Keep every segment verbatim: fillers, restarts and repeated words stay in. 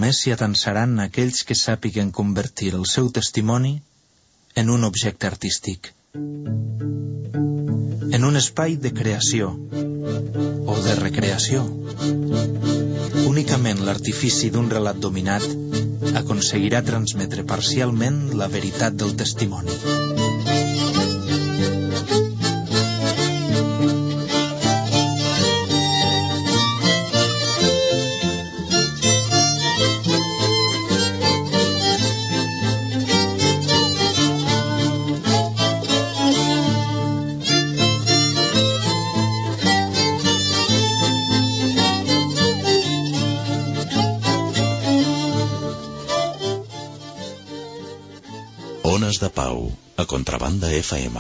només s'hi atansaran aquells que sàpiguen convertir el seu testimoni en un objecte artístic, en un espai de creació o de recreació. Únicament l'artifici d'un relat dominat aconseguirà transmetre parcialment la veritat del testimoni. Ones de Pau, a Contrabanda F M.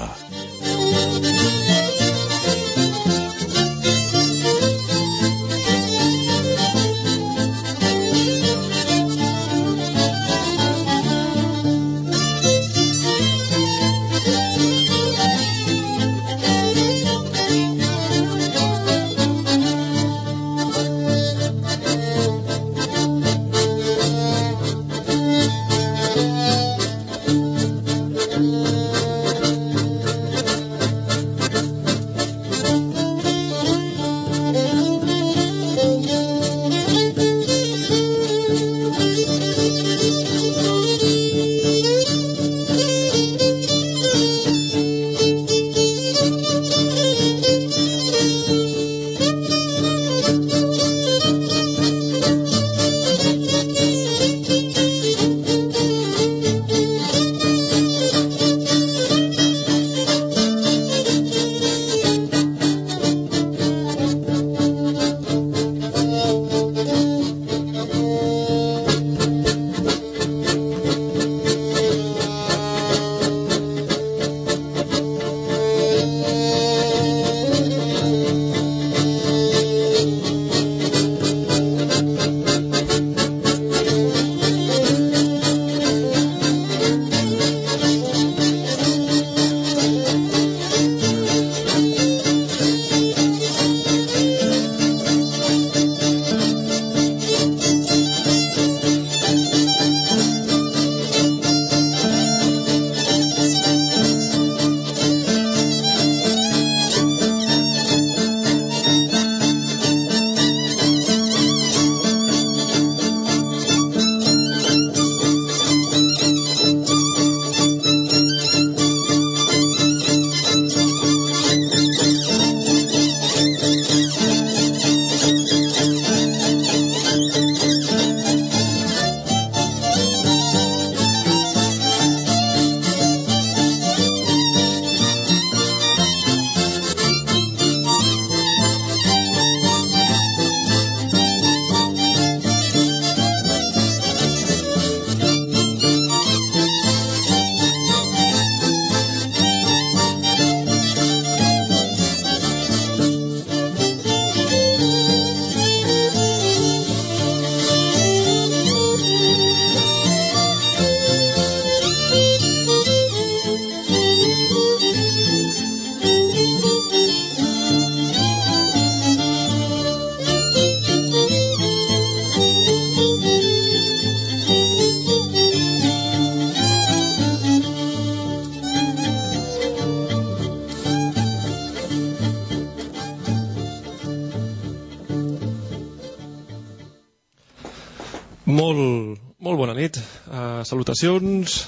Molt, molt bona nit. Uh, salutacions,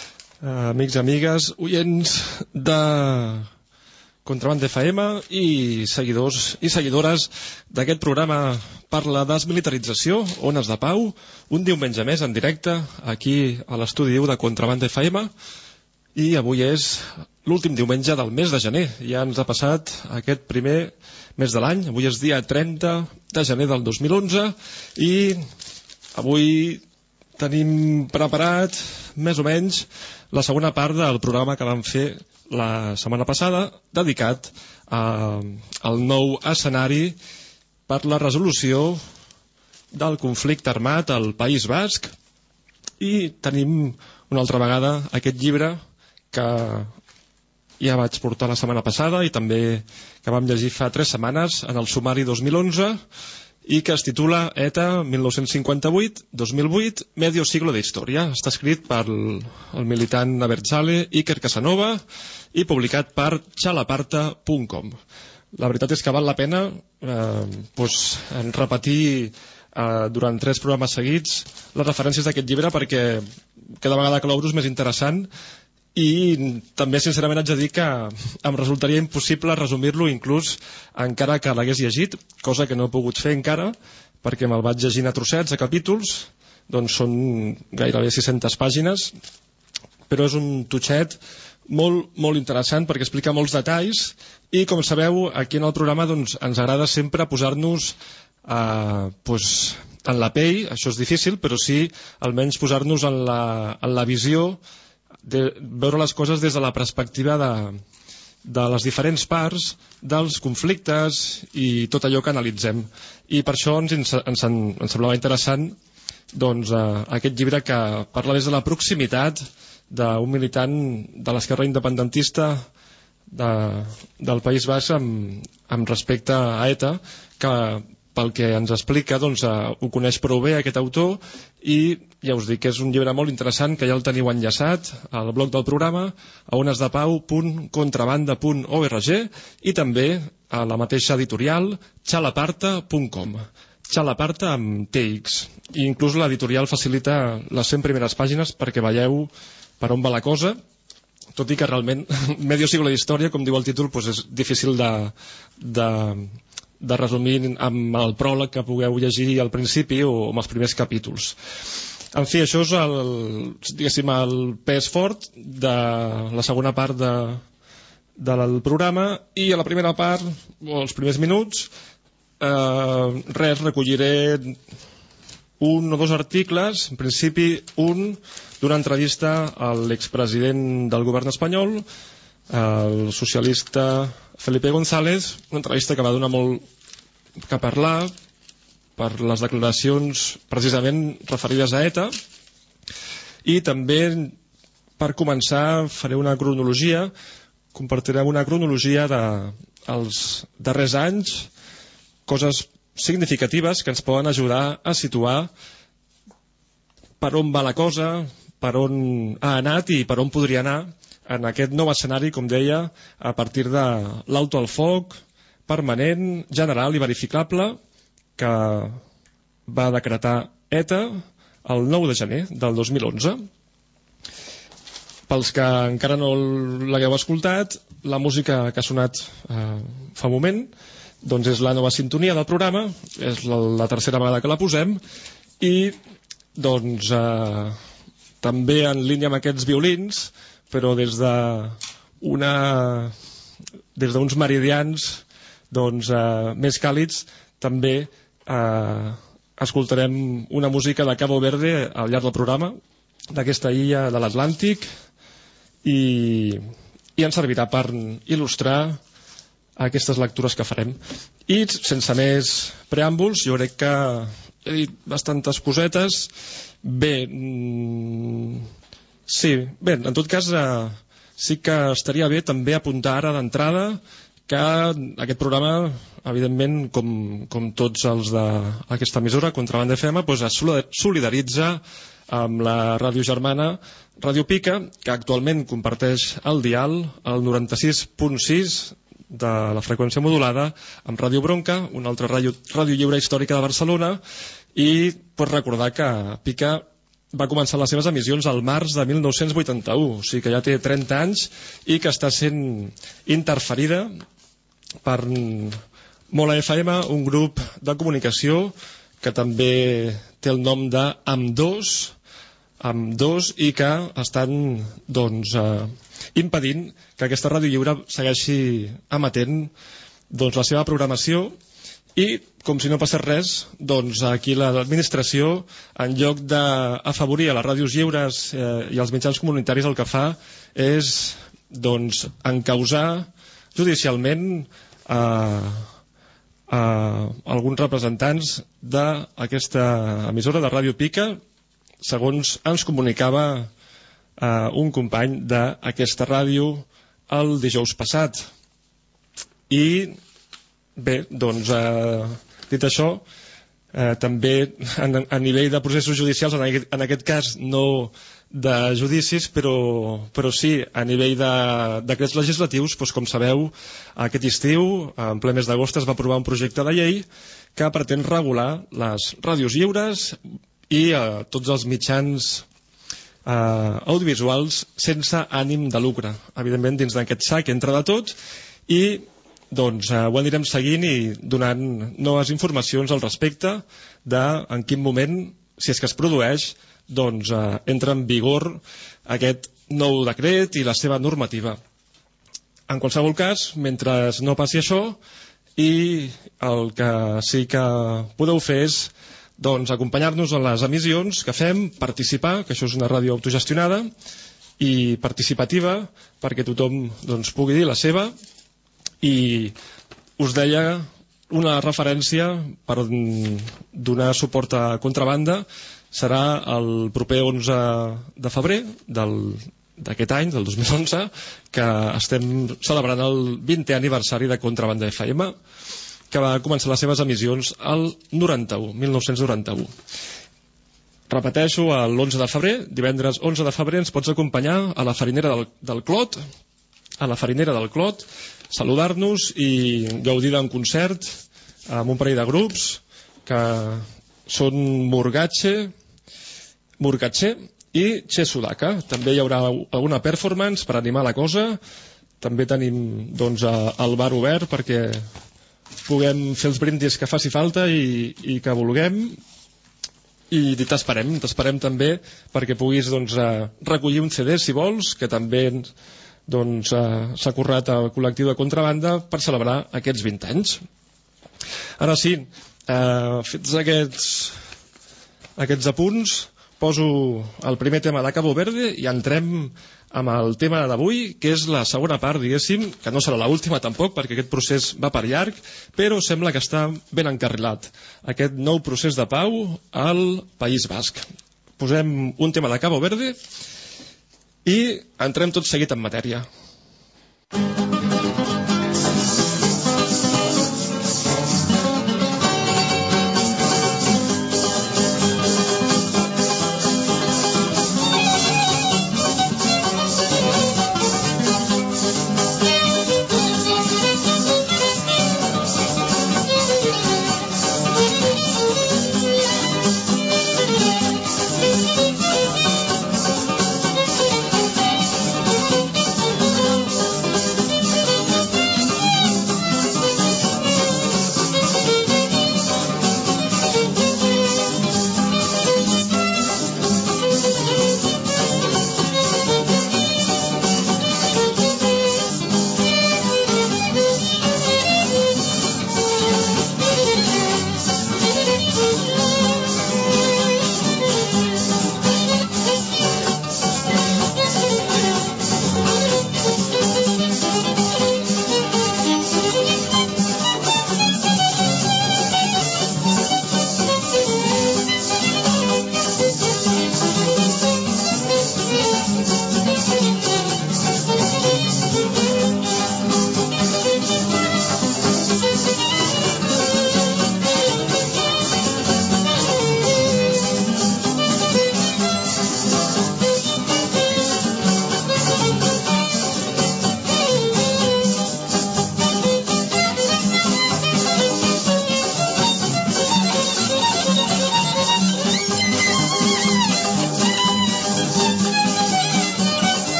uh, amics i amigues, oients de Contrabanda F M i seguidors i seguidores d'aquest programa per la desmilitarització, Ones de Pau, un diumenge més en directe aquí a l'estudi u de Contrabanda F M, i avui és l'últim diumenge del mes de gener. Ja ens ha passat aquest primer mes de l'any. Avui és dia trenta de gener del dos mil onze i avui tenim preparat més o menys la segona part del programa que vam fer la setmana passada, dedicat a, al nou escenari per la resolució del conflicte armat al País Basc, i tenim una altra vegada aquest llibre que ja vaig portar la setmana passada i també que vam llegir fa tres setmanes en el sumari dos mil onze, i que es titula ETA mil nou-cents cinquanta-vuit a dos mil vuit, medio siglo de història. Està escrit per el militant Abertzale Iker Casanova i publicat per chalaparta punt com. La veritat és que val la pena eh, doncs, repetir eh, durant tres programes seguits les referències d'aquest llibre, perquè cada vegada que l'obro és més interessant. I també sincerament haig de dir que em resultaria impossible resumir-lo, inclús encara que l'hagués llegit, cosa que no he pogut fer encara perquè me'l vaig llegint a trossets, a capítols. Doncs són gairebé sis-centes pàgines, però és un totxet molt, molt interessant perquè explica molts detalls. I com sabeu, aquí en el programa doncs, ens agrada sempre posar-nos eh, doncs, en la pell. Això és difícil, però sí almenys posar-nos en la, en la visió de veure les coses des de la perspectiva de, de les diferents parts dels conflictes i tot allò que analitzem. I per això ens, ens, ens, ens semblava interessant doncs, eh, aquest llibre que parla des de la proximitat d'un militant de l'esquerra independentista de, del País Basc amb, amb respecte a ETA, que pel que ens explica doncs, eh, ho coneix prou bé aquest autor. I ja us dic que és un llibre molt interessant, que ja el teniu enllaçat al blog del programa a onesdepau punt contrabanda punt org i també a la mateixa editorial chalaparta punt com. Chalaparta amb T X. I inclús l'editorial facilita les cent primeres pàgines perquè veieu per on va la cosa, tot i que realment medio siglo d'història, com diu el títol, doncs és difícil de, de, de resumir amb el pròleg que pugueu llegir al principi o amb els primers capítols. En fi, això és el, diguéssim, el pes fort de la segona part de, del programa. I a la primera part, o els primers minuts, eh, res, recolliré un o dos articles, en principi un d'una entrevista a l'expresident del govern espanyol, el socialista Felipe González, una entrevista que va donar molt que parlar per les declaracions precisament referides a ETA. I també, per començar, faré una cronologia, compartirem una cronologia dels darrers anys, coses significatives que ens poden ajudar a situar per on va la cosa, per on ha anat i per on podria anar en aquest nou escenari, com deia, a partir de l'alto al foc permanent, general i verificable que va decretar ETA el nou de gener del dos mil onze. Pels que encara no l'hagueu escoltat, la música que ha sonat eh, fa un moment doncs és la nova sintonia del programa, és la, la tercera vegada que la posem, i doncs eh, també en línia amb aquests violins, però des de una des d'uns meridians doncs, eh, més càlids, també eh, escoltarem una música de Cabo Verde al llarg del programa, d'aquesta illa de l'Atlàntic, i, i ens servirà per il·lustrar aquestes lectures que farem. I sense més preàmbuls, jo crec que he dit bastantes cosetes. Bé, mm, sí, bé, en tot cas eh, sí que estaria bé també apuntar ara d'entrada que aquest programa, evidentment, com, com tots els d'aquesta emissora, Contrabanda F M, doncs es solidaritza amb la ràdio germana Ràdio Pica, que actualment comparteix el dial, el noranta-sis punt sis de la freqüència modulada, amb Ràdio Bronca, una altra ràdio, ràdio lliure històrica de Barcelona. I pues, recordar que Pica va començar les seves emissions al març de mil nou-cents vuitanta-u, o sigui que ja té trenta anys i que està sent interferida per Mola F M, un grup de comunicació que també té el nom de Ambdós, Ambdós, i que estan doncs, eh, impedint que aquesta ràdio lliure segueixi emetent doncs, la seva programació. I, com si no passés res, doncs aquí l'administració, en lloc d'afavorir a les ràdios lliures eh, i als mitjans comunitaris, el que fa és doncs, encausar judicialment a, a alguns representants d'aquesta emissora de Ràdio Pica, segons ens comunicava eh, un company d'aquesta ràdio el dijous passat. I bé, doncs, eh, dit això, eh, també a, a nivell de processos judicials, en aquest, en aquest cas no de judicis, però, però sí a nivell de decrets legislatius. Doncs, com sabeu, aquest estiu, en ple mes d'agost, es va aprovar un projecte de llei que pretén regular les ràdios lliures i eh, tots els mitjans eh, audiovisuals sense ànim de lucre. Evidentment, dins d'aquest sac entra de tot, i doncs eh, ho anirem seguint i donant noves informacions al respecte de en quin moment, si és que es produeix, doncs eh, entra en vigor aquest nou decret i la seva normativa. En qualsevol cas, mentre no passi això, i el que sí que podeu fer és doncs, acompanyar-nos en les emissions que fem, participar, que això és una ràdio autogestionada i participativa, perquè tothom doncs, pugui dir la seva. I us deia una referència per donar suport a Contrabanda serà el proper onze de febrer d'aquest any, del dos mil onze, que estem celebrant el vintè aniversari de Contrabanda F M, que va començar les seves emissions al noranta-u, mil nou-cents noranta-u. Repeteixo, l'onze de febrer, divendres onze de febrer, ens pots acompanyar a la farinera del, del Clot, a la farinera del Clot, saludar-nos i gaudir d'un concert amb un parell de grups que són Murgatxe, Murgatxe i Che Sudaka. També hi haurà alguna performance per animar la cosa. També tenim doncs, el bar obert perquè puguem fer els brindis que faci falta i, i que vulguem. I t'esperem, t'esperem també perquè puguis doncs, recollir un C D si vols, que també doncs, s'ha currat al col·lectiu de Contrabanda per celebrar aquests vint anys. Ara sí, eh, fets aquests, aquests apunts, poso el primer tema de Cabo Verde i entrem amb el tema d'avui, que és la segona part, diguéssim, que no serà l'última tampoc, perquè aquest procés va per llarg, però sembla que està ben encarrilat. Aquest nou procés de pau al País Basc. Posem un tema de Cabo Verde i entrem tot seguit en matèria.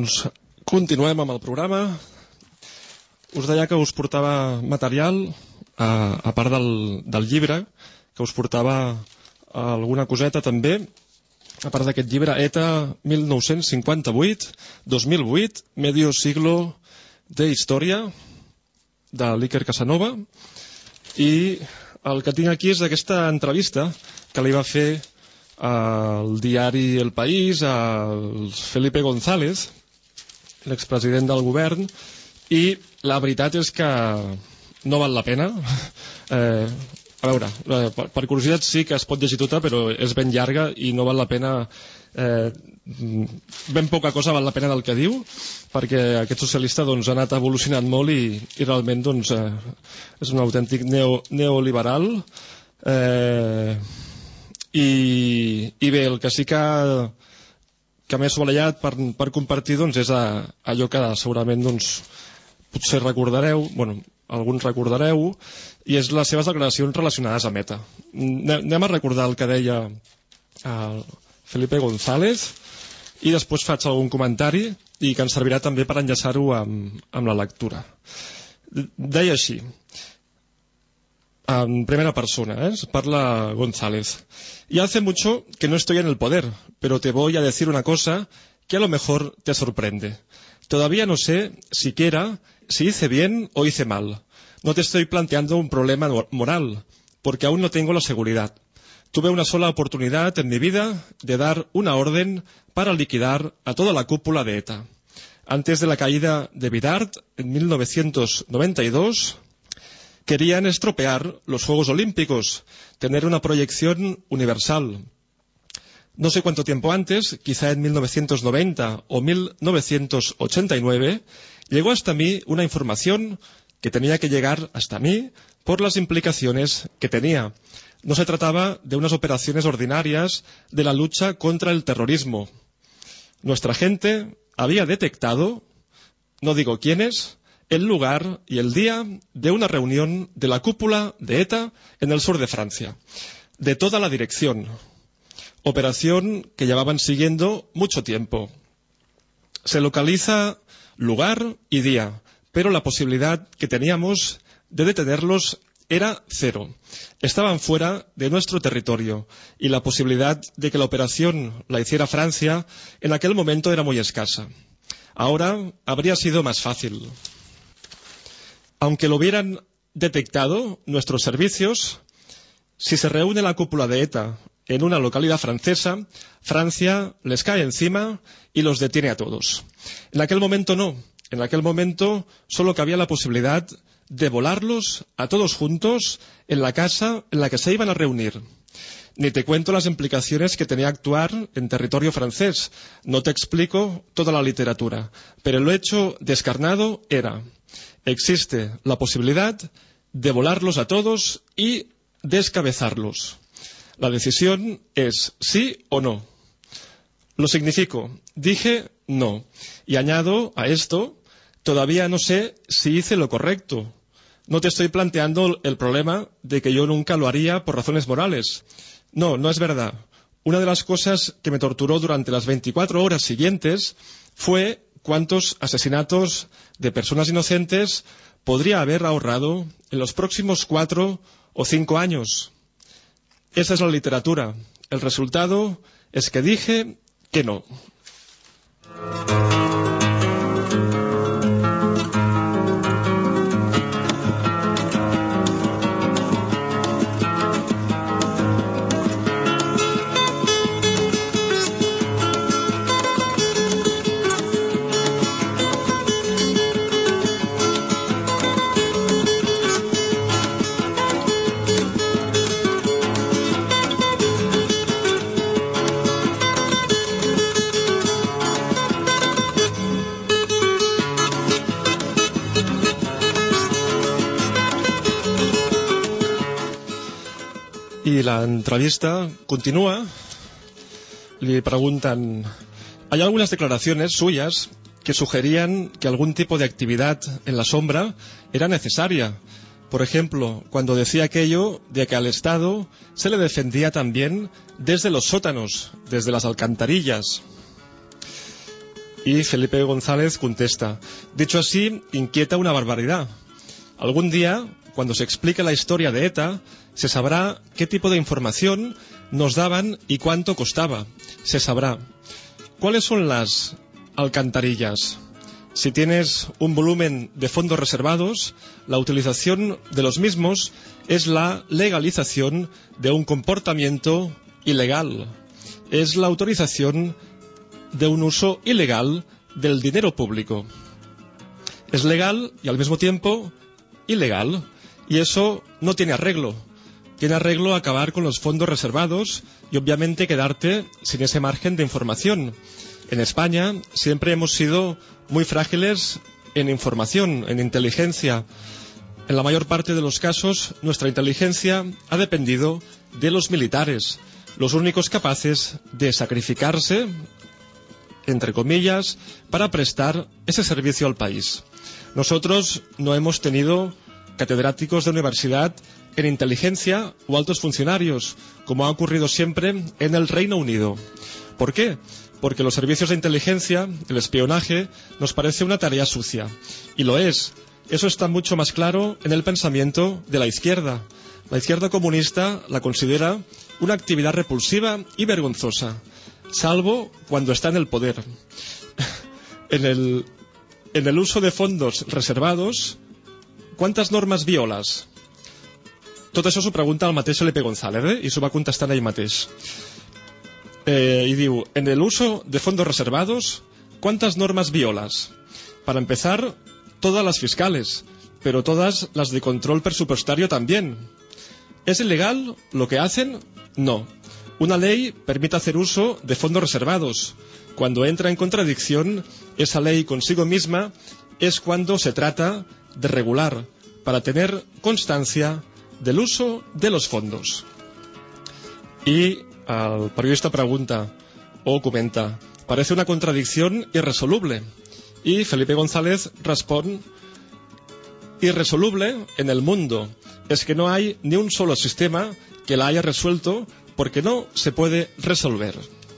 doncs, continuem amb el programa. Us deia que us portava material, a, a part del, del llibre, que us portava alguna coseta també, a part d'aquest llibre, ETA mil nou-cents cinquanta-vuit dos mil vuit, medio siglo de història, de l'Iker Casanova, i el que tinc aquí és aquesta entrevista que li va fer al diari El País, al Felipe González, l'expresident del govern, i la veritat és que no val la pena. Eh, a veure, eh, per, per curiositat sí que es pot llegir tota, però és ben llarga i no val la pena, eh, ben poca cosa val la pena del que diu, perquè aquest socialista doncs, ha anat evolucionant molt i, i realment doncs, eh, és un autèntic neo, neoliberal. Eh, i, i bé, el que sí que que m'he assolellat per, per compartir doncs, és a, allò que segurament doncs, potser recordareu, bueno, alguns recordareu, i és les seves declaracions relacionades a Meta. Anem a recordar el que deia el Felipe González i després faig algun comentari i que ens servirà també per enllaçar-ho amb, amb la lectura. Deia així, en primera persona, ¿eh? Parla González. Ya hace mucho que no estoy en el poder, pero te voy a decir una cosa que a lo mejor te sorprende. Todavía no sé siquiera si hice bien o hice mal. No te estoy planteando un problema moral, porque aún no tengo la seguridad. Tuve una sola oportunidad en mi vida de dar una orden para liquidar a toda la cúpula de ETA. Antes de la caída de Vidart, en mil novecientos noventa y dos, querían estropear los Juegos Olímpicos, tener una proyección universal. No sé cuánto tiempo antes, quizá en mil novecientos noventa o mil novecientos ochenta y nueve, llegó hasta mí una información que tenía que llegar hasta mí por las implicaciones que tenía. No se trataba de unas operaciones ordinarias de la lucha contra el terrorismo. Nuestra gente había detectado, no digo quiénes, el lugar y el día de una reunión de la cúpula de ETA en el sur de Francia, de toda la dirección. Operación que llevaban siguiendo mucho tiempo. Se localiza lugar y día, pero la posibilidad que teníamos de detenerlos era cero. Estaban fuera de nuestro territorio y la posibilidad de que la operación la hiciera Francia en aquel momento era muy escasa. Ahora habría sido más fácil. Aunque lo hubieran detectado nuestros servicios, si se reúne la cúpula de ETA en una localidad francesa, Francia les cae encima y los detiene a todos. En aquel momento no. En aquel momento solo cabía la posibilidad de volarlos a todos juntos en la casa en la que se iban a reunir. Ni te cuento las implicaciones que tenía actuar en territorio francés. No te explico toda la literatura. Pero el hecho descarnado era: existe la posibilidad de volarlos a todos y descabezarlos. La decisión es sí o no. Lo significo. Dije no. Y añado a esto, todavía no sé si hice lo correcto. No te estoy planteando el problema de que yo nunca lo haría por razones morales. No, no es verdad. Una de las cosas que me torturó durante las veinticuatro horas siguientes fue cuántos asesinatos de personas inocentes podría haber ahorrado en los próximos cuatro o cinco años. Esa es la literatura. El resultado es que dije que no. Y la entrevista continúa. Le preguntan: hay algunas declaraciones suyas que sugerían que algún tipo de actividad en la sombra era necesaria. Por ejemplo, cuando decía aquello de que al Estado se le defendía también desde los sótanos, desde las alcantarillas. Y Felipe González contesta: dicho así, inquieta una barbaridad. Algún día, cuando se explique la historia de ETA, se sabrá qué tipo de información nos daban y cuánto costaba. Se sabrá. ¿Cuáles son las alcantarillas? Si tienes un volumen de fondos reservados, la utilización de los mismos es la legalización de un comportamiento ilegal. Es la autorización de un uso ilegal del dinero público. Es legal y al mismo tiempo ilegal. Y eso no tiene arreglo. Tiene arreglo acabar con los fondos reservados y obviamente quedarte sin ese margen de información. En España siempre hemos sido muy frágiles en información, en inteligencia. En la mayor parte de los casos, nuestra inteligencia ha dependido de los militares, los únicos capaces de sacrificarse, entre comillas, para prestar ese servicio al país. Nosotros no hemos tenido catedráticos de universidad en inteligencia o altos funcionarios, como ha ocurrido siempre en el Reino Unido. ¿Por qué? Porque los servicios de inteligencia, el espionaje, nos parece una tarea sucia. Y lo es. Eso está mucho más claro en el pensamiento de la izquierda. La izquierda comunista la considera una actividad repulsiva y vergonzosa, salvo cuando está en el poder. En el, en el uso de fondos reservados, ¿quantes normes violes? Tot això s'ho pregunta el mateix Felipe González, eh? I s'ho va contestant ell mateix. Eh, y digo, en el uso de fondos reservados, ¿cuántas normas violas? Para empezar, todas las fiscales, pero todas las de control presupuestario también. ¿Es ilegal lo que hacen? No. Una ley permite hacer uso de fondos reservados. Cuando entra en contradicción esa ley consigo misma es cuando se trata de regular, para tener constancia del uso de los fondos. Y el periodista pregunta o comenta: parece una contradicción irresoluble. Y Felipe González responde: irresoluble en el mundo. Es que no hay ni un solo sistema que la haya resuelto, porque no se puede resolver.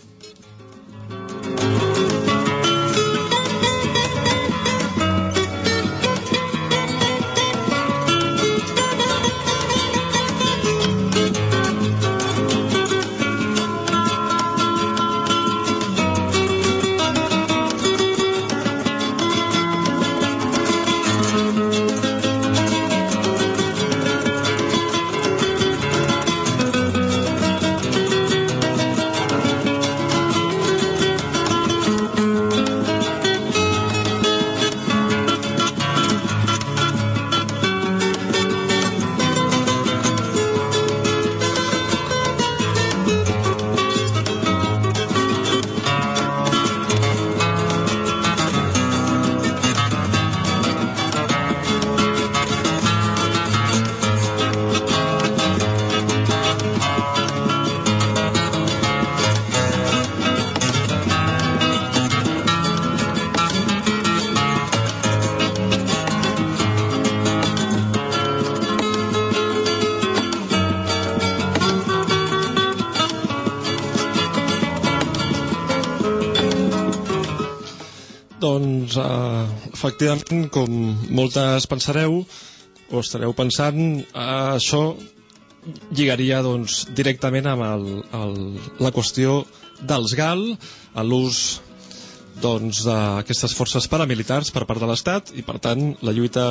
Doncs, uh, efectivament, com moltes pensareu, o estareu pensant, uh, això lligaria doncs, directament amb el, el, la qüestió dels G A L, a l'ús doncs, d'aquestes forces paramilitars per part de l'Estat, i per tant la lluita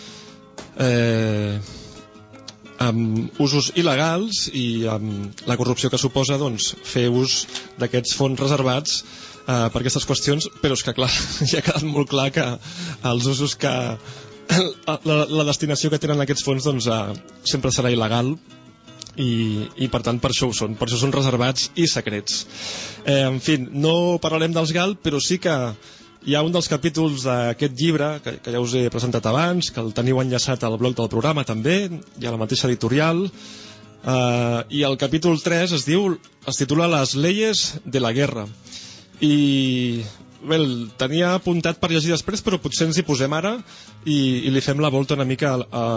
eh, amb usos il·legals i amb la corrupció que suposa doncs, fer ús d'aquests fons reservats eh, per aquestes qüestions, però és que clar, ja ha quedat molt clar que els usos que la, la destinació que tenen aquests fons doncs, eh, sempre serà il·legal i, i per tant per això ho són, per això són reservats i secrets. Eh, en fi, no parlarem dels G A L, però sí que hi ha un dels capítols d'aquest llibre que, que ja us he presentat abans, que el teniu enllaçat al blog del programa també, hi ha la mateixa editorial, eh, i el capítol tres es diu, es titula Les leyes de la guerra, i bé, el tenia apuntat per llegir després, però potser ens hi posem ara i, i li fem la volta una mica a, a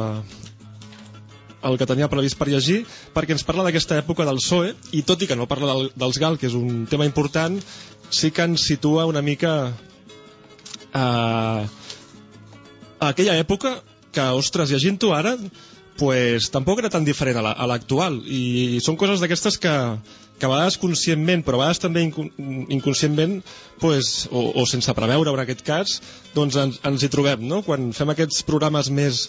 el que tenia previst per llegir, perquè ens parla d'aquesta època del P S O E, i tot i que no parla del, dels G A L, que és un tema important, sí que ens situa una mica a, a aquella època que, ostres, llegint-ho ara, pues, tampoc era tan diferent a la, a l'actual, i són coses d'aquestes que, que a vegades conscientment, però a vegades també inconscientment, pues, o, o sense preveure en aquest cas, doncs ens, ens hi trobem, no? Quan fem aquests programes més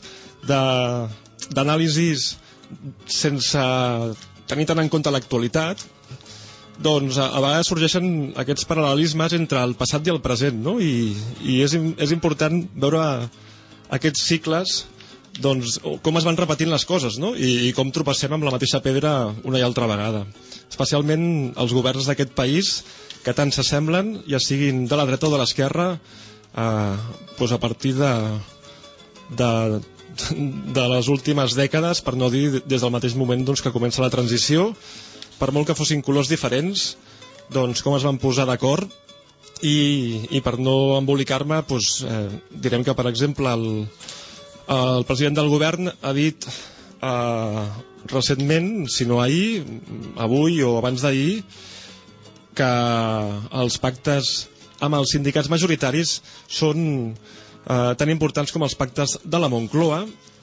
d'anàlisis sense tenir tant en compte l'actualitat, doncs a, a vegades sorgeixen aquests paral·lelismes entre el passat i el present, no? I, i és, és important veure aquests cicles, doncs, com es van repetint les coses, no? I, i com tropassem amb la mateixa pedra una i altra vegada, especialment els governs d'aquest país que tant s'assemblen, ja siguin de la dreta o de l'esquerra, eh, doncs a partir de, de, de les últimes dècades, per no dir des del mateix moment doncs, que comença la transició, per molt que fossin colors diferents, doncs com es van posar d'acord. I, i per no embolicar-me, doncs, eh, direm que, per exemple, el El president del govern ha dit eh, recentment, si no ahir, avui o abans d'ahir, que els pactes amb els sindicats majoritaris són eh, tan importants com els pactes de la Moncloa,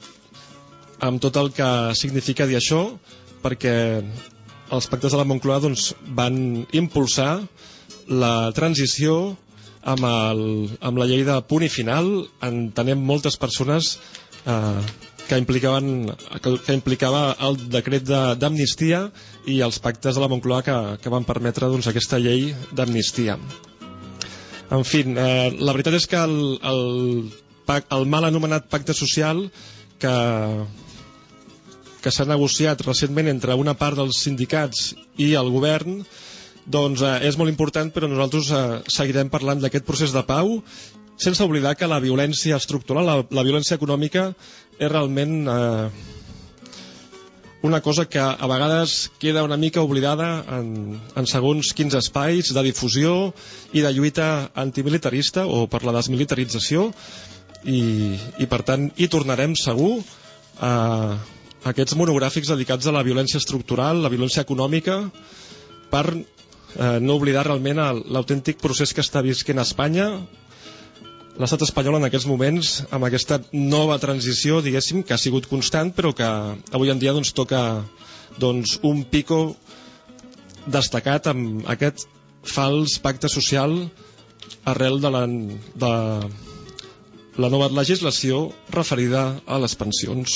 amb tot el que significa dir això, perquè els pactes de la Moncloa doncs, van impulsar la transició amb, el, amb la llei de punt i final. Entenem moltes persones eh, que, implicaven, que, que implicava el decret d'amnistia i els pactes de la Moncloa que, que van permetre doncs, aquesta llei d'amnistia. En fi, eh, la veritat és que el, el, el mal anomenat pacte social que, que s'ha negociat recentment entre una part dels sindicats i el govern, doncs eh, és molt important, però nosaltres eh, seguirem parlant d'aquest procés de pau, sense oblidar que la violència estructural, la, la violència econòmica, és realment eh, una cosa que a vegades queda una mica oblidada en, en segons quins espais de difusió i de lluita antimilitarista o per la desmilitarització, i, i per tant hi tornarem segur a aquests monogràfics dedicats a la violència estructural, la violència econòmica, per Eh, no oblidar realment l'autèntic procés que està visquent a Espanya, l'estat espanyol en aquests moments, amb aquesta nova transició, diguéssim, que ha sigut constant, però que avui en dia doncs, toca doncs, un pico destacat amb aquest fals pacte social arrel de la, de la nova legislació referida a les pensions.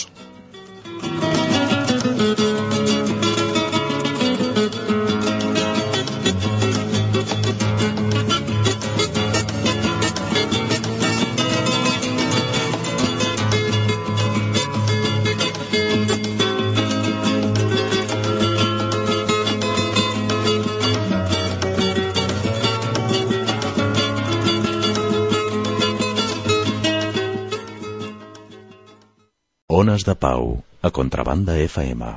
Ones de Pau, a Contrabanda F M.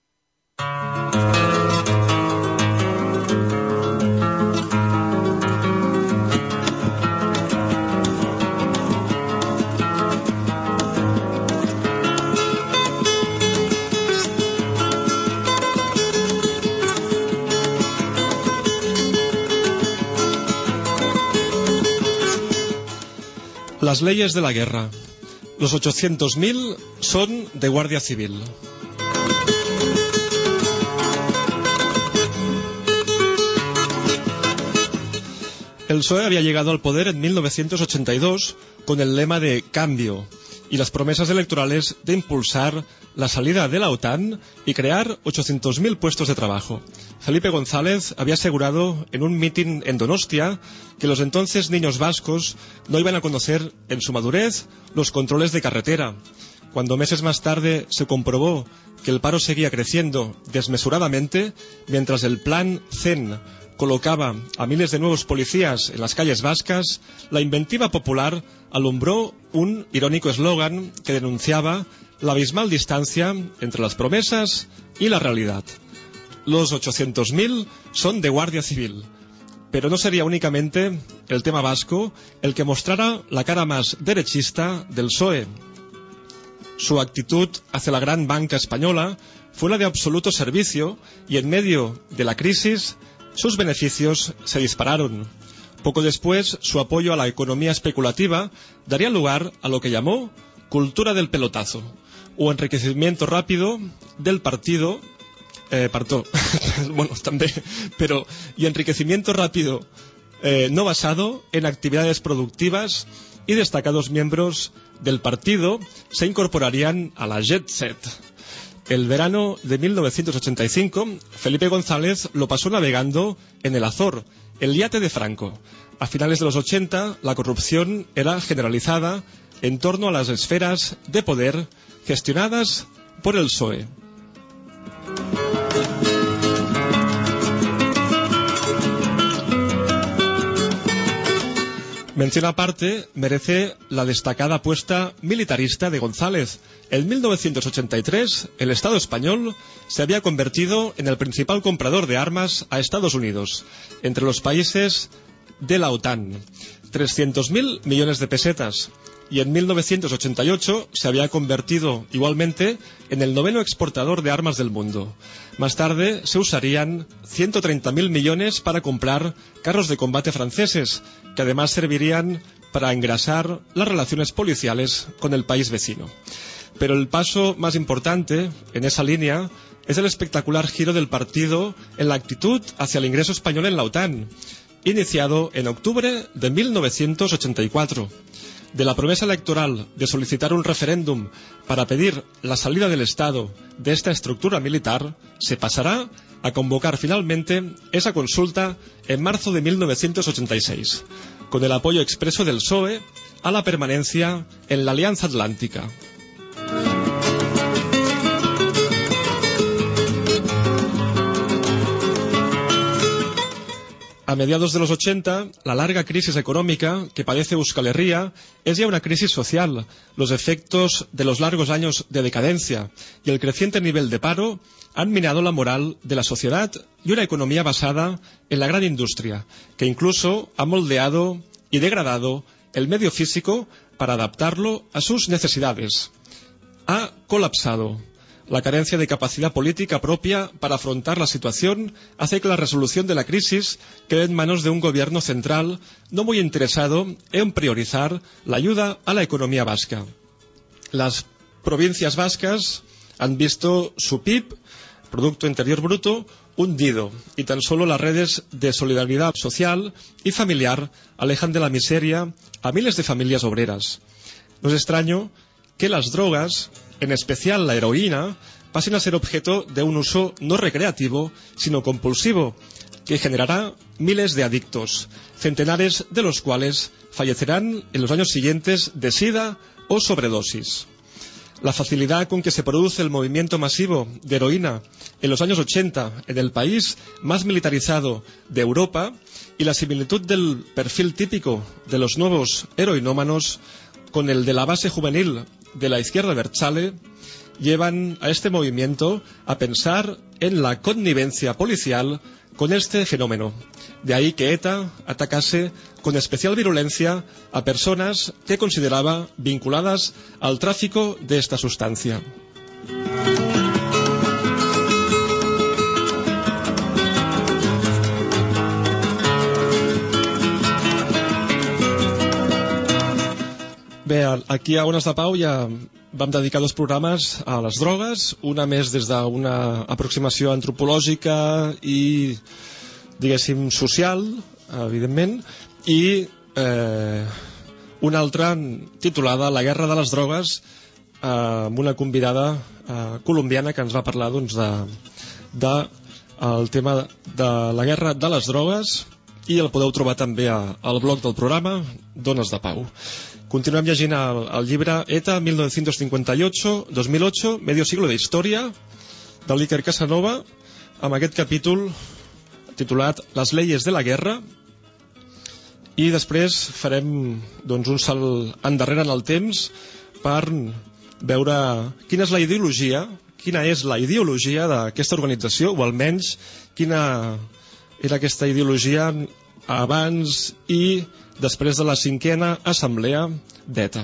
Las leyes de la guerra. Los ochocientos mil son de Guardia Civil. El P S O E había llegado al poder en mil novecientos ochenta y dos con el lema de cambio y las promesas electorales de impulsar la salida de la OTAN y crear ochocientos mil puestos de trabajo. Felipe González había asegurado en un mitin en Donostia que los entonces niños vascos no iban a conocer en su madurez los controles de carretera. Cuando meses más tarde se comprobó que el paro seguía creciendo desmesuradamente, mientras el plan C E N colocaba a miles de nuevos policías en las calles vascas, la inventiva popular alumbró un irónico eslogan que denunciaba la abismal distancia entre las promesas y la realidad. Los ochocientos mil son de Guardia Civil. Pero no sería únicamente el tema vasco el que mostrara la cara más derechista del P S O E. Su actitud hacia la gran banca española fue la de absoluto servicio y en medio de la crisis sus beneficios se dispararon. Poco después, su apoyo a la economía especulativa daría lugar a lo que llamó cultura del pelotazo, o enriquecimiento rápido del partido, eh, partó, bueno, también, pero, y enriquecimiento rápido eh, no basado en actividades productivas, y destacados miembros del partido se incorporarían a la Jet Set. El verano de mil novecientos ochenta y cinco, Felipe González lo pasó navegando en el Azor, el yate de Franco. A finales de los ochenta, la corrupción era generalizada en torno a las esferas de poder gestionadas por el P S O E. Mención aparte merece la destacada apuesta militarista de González. En mil novecientos ochenta y tres, el Estado español se había convertido en el principal comprador de armas a Estados Unidos, entre los países de la OTAN, trescientos mil millones de pesetas, y en mil novecientos ochenta y ocho se había convertido igualmente en el noveno exportador de armas del mundo. Más tarde se usarían ciento treinta mil millones para comprar carros de combate franceses, que además servirían para engrasar las relaciones policiales con el país vecino. Pero el paso más importante en esa línea es el espectacular giro del partido en la actitud hacia el ingreso español en la OTAN, iniciado en octubre de mil novecientos ochenta y cuatro. De la promesa electoral de solicitar un referéndum para pedir la salida del Estado de esta estructura militar, se pasará a convocar finalmente esa consulta en marzo de mil novecientos ochenta y seis, con el apoyo expreso del P S O E a la permanencia en la Alianza Atlántica. A mediados de los ochenta, la larga crisis económica que padece Euskal Herria es ya una crisis social. Los efectos de los largos años de decadencia y el creciente nivel de paro han minado la moral de la sociedad y una economía basada en la gran industria, que incluso ha moldeado y degradado el medio físico para adaptarlo a sus necesidades. Ha colapsado. La carencia de capacidad política propia para afrontar la situación hace que la resolución de la crisis quede en manos de un gobierno central no muy interesado en priorizar la ayuda a la economía vasca. Las provincias vascas han visto su P I B, Producto Interior Bruto, hundido, y tan solo las redes de solidaridad social y familiar alejan de la miseria a miles de familias obreras. No es extraño que las drogas, en especial la heroína, pasen a ser objeto de un uso no recreativo, sino compulsivo, que generará miles de adictos, centenares de los cuales fallecerán en los años siguientes de sida o sobredosis. La facilidad con que se produce el movimiento masivo de heroína en los años ochenta en el país más militarizado de Europa y la similitud del perfil típico de los nuevos heroinómanos con el de la base juvenil de la izquierda abertzale llevan a este movimiento a pensar en la connivencia policial con este fenómeno. De ahí que ETA atacase con especial virulencia a personas que consideraba vinculadas al tráfico de esta sustancia. Bé, aquí a Ones de Pau ja vam dedicar dos programes a les drogues, una més des d'una aproximació antropològica i, diguéssim, social, evidentment, i eh, una altra titulada La guerra de les drogues, eh, amb una convidada eh, colombiana que ens va parlar doncs, de, de el tema de la guerra de les drogues, i el podeu trobar també al blog del programa d'Ones de Pau. Continuem llegint el, el llibre ETA mil novecientos cincuenta y ocho dos mil ocho, medio siglo de història, de l'Iker Casanova, amb aquest capítol titulat Les leyes de la guerra, i després farem doncs, un salt endarrere en el temps per veure quina és la ideologia, quina és la ideologia d'aquesta organització, o almenys quina era aquesta ideologia abans i després de la cinquena assemblea d'ETA.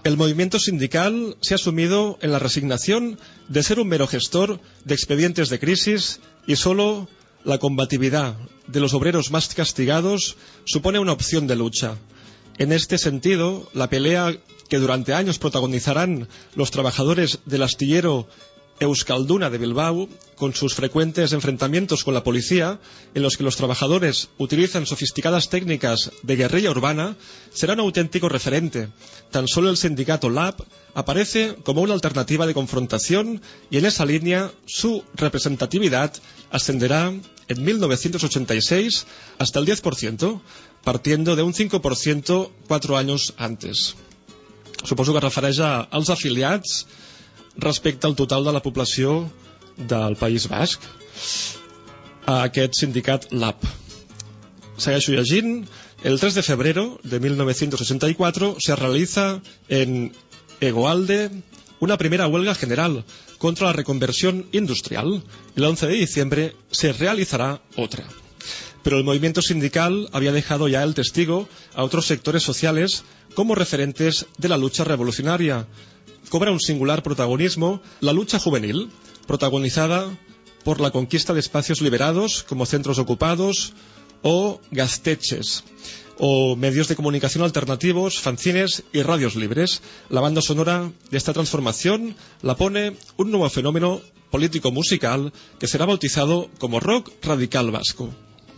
el movimiento sindical se ha sumido en la resignación de ser un mero gestor de expedientes de crisis y solo la combatividad de los obreros más castigados supone una opción de lucha. En este sentido, la pelea que durante años protagonizarán los trabajadores del astillero Euskalduna de Bilbao, con sus frecuentes enfrentamientos con la policía, en los que los trabajadores utilizan sofisticadas técnicas de guerrilla urbana, será un auténtico referente. Tan solo el sindicato Lab aparece como una alternativa de confrontación y en esa línea su representatividad ascenderá en mil novecientos ochenta y seis hasta el diez por ciento, partiendo de un cinco por ciento cuatro años antes. Suposo que es refereix als afiliats respecte al total de la població del País Basc, a aquest sindicat Lab. Segueixo llegint. El tres de febrero de mil novecientos ochenta y cuatro se realiza en Egoalde una primera huelga general contra la reconversión industrial. El once de diciembre se realizará otra. Pero el movimiento sindical había dejado ya el testigo a otros sectores sociales como referentes de la lucha revolucionaria. Cobra un singular protagonismo la lucha juvenil, protagonizada por la conquista de espacios liberados como centros ocupados o gazteches, o medios de comunicación alternativos, fanzines y radios libres. La banda sonora de esta transformación la pone un nuevo fenómeno político-musical que será bautizado como rock radical vasco.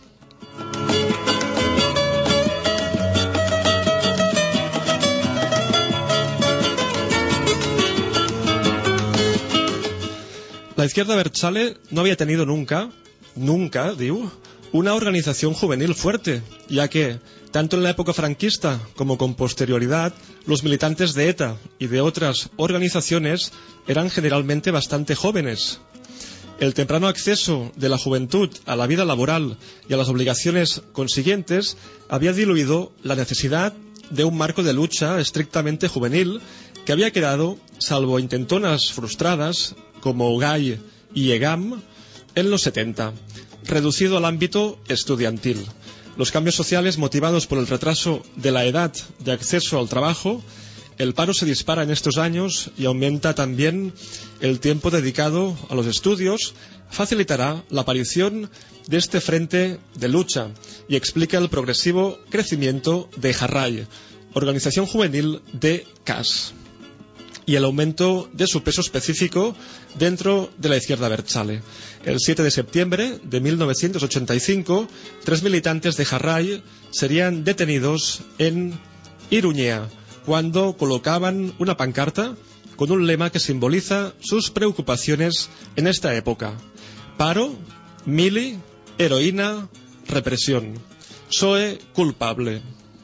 La izquierda abertzale no había tenido nunca, nunca, digo, una organización juvenil fuerte, ya que, tanto en la época franquista como con posterioridad, los militantes de ETA y de otras organizaciones eran generalmente bastante jóvenes. El temprano acceso de la juventud a la vida laboral y a las obligaciones consiguientes había diluido la necesidad de un marco de lucha estrictamente juvenil que había quedado, salvo intentonas frustradas, como Gay y EGAM, en los setenta, reducido al ámbito estudiantil. Los cambios sociales motivados por el retraso de la edad de acceso al trabajo, el paro se dispara en estos años y aumenta también el tiempo dedicado a los estudios, facilitará la aparición de este frente de lucha y explica el progresivo crecimiento de Jarrai, organización juvenil de C A S, y el aumento de su peso específico dentro de la izquierda abertzale. El siete de septiembre de mil novecientos ochenta y cinco, tres militantes de Jarrai serían detenidos en Iruñea cuando colocaban una pancarta con un lema que simboliza sus preocupaciones en esta época: paro, mili, heroína, represión. Soy culpable.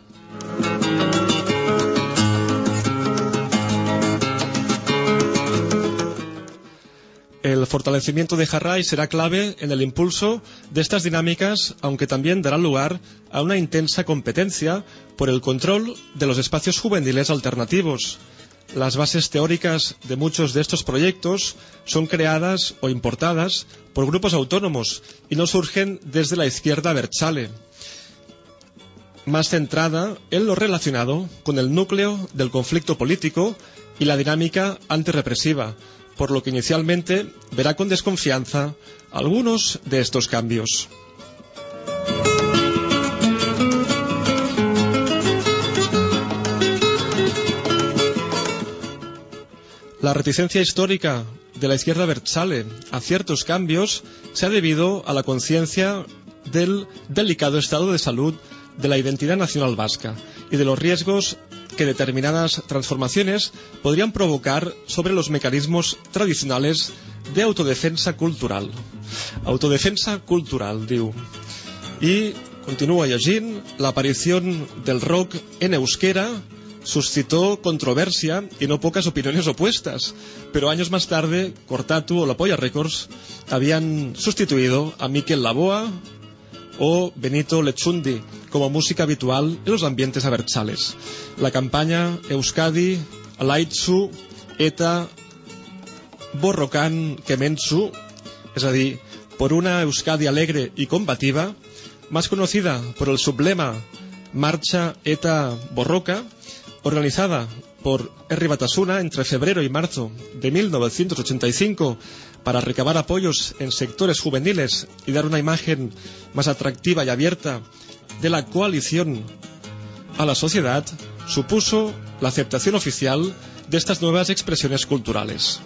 El fortalecimiento de Jarrai será clave en el impulso de estas dinámicas, aunque también dará lugar a una intensa competencia por el control de los espacios juveniles alternativos. Las bases teóricas de muchos de estos proyectos son creadas o importadas por grupos autónomos y no surgen desde la izquierda abertzale, más centrada en lo relacionado con el núcleo del conflicto político y la dinámica antirrepresiva, por lo que inicialmente verá con desconfianza algunos de estos cambios. La reticencia histórica de la izquierda abertzale a ciertos cambios se ha debido a la conciencia del delicado estado de salud de la identidad nacional vasca y de los riesgos que determinadas transformaciones podrían provocar sobre los mecanismos tradicionales de autodefensa cultural. Autodefensa cultural, diu. Y continúa llegint, la aparición del rock en euskera suscitó controversia y no pocas opiniones opuestas, pero años más tarde Cortatu o La Polla Records habían sustituido a Mikel Laboa o Benito Lechundi como música habitual en los ambientes abertzales. La campaña Euskadi, Alaitzu, Eta, Borrokan Kementzu, es a dir, por una Euskadi alegre y combativa, más conocida por el sublema Marcha Eta Borroka, organizada por Herri Batasuna entre febrero y marzo de mil novecientos ochenta y cinco para recabar apoyos en sectores juveniles y dar una imagen más atractiva y abierta de la coalición a la sociedad, supuso la aceptación oficial de estas nuevas expresiones culturales.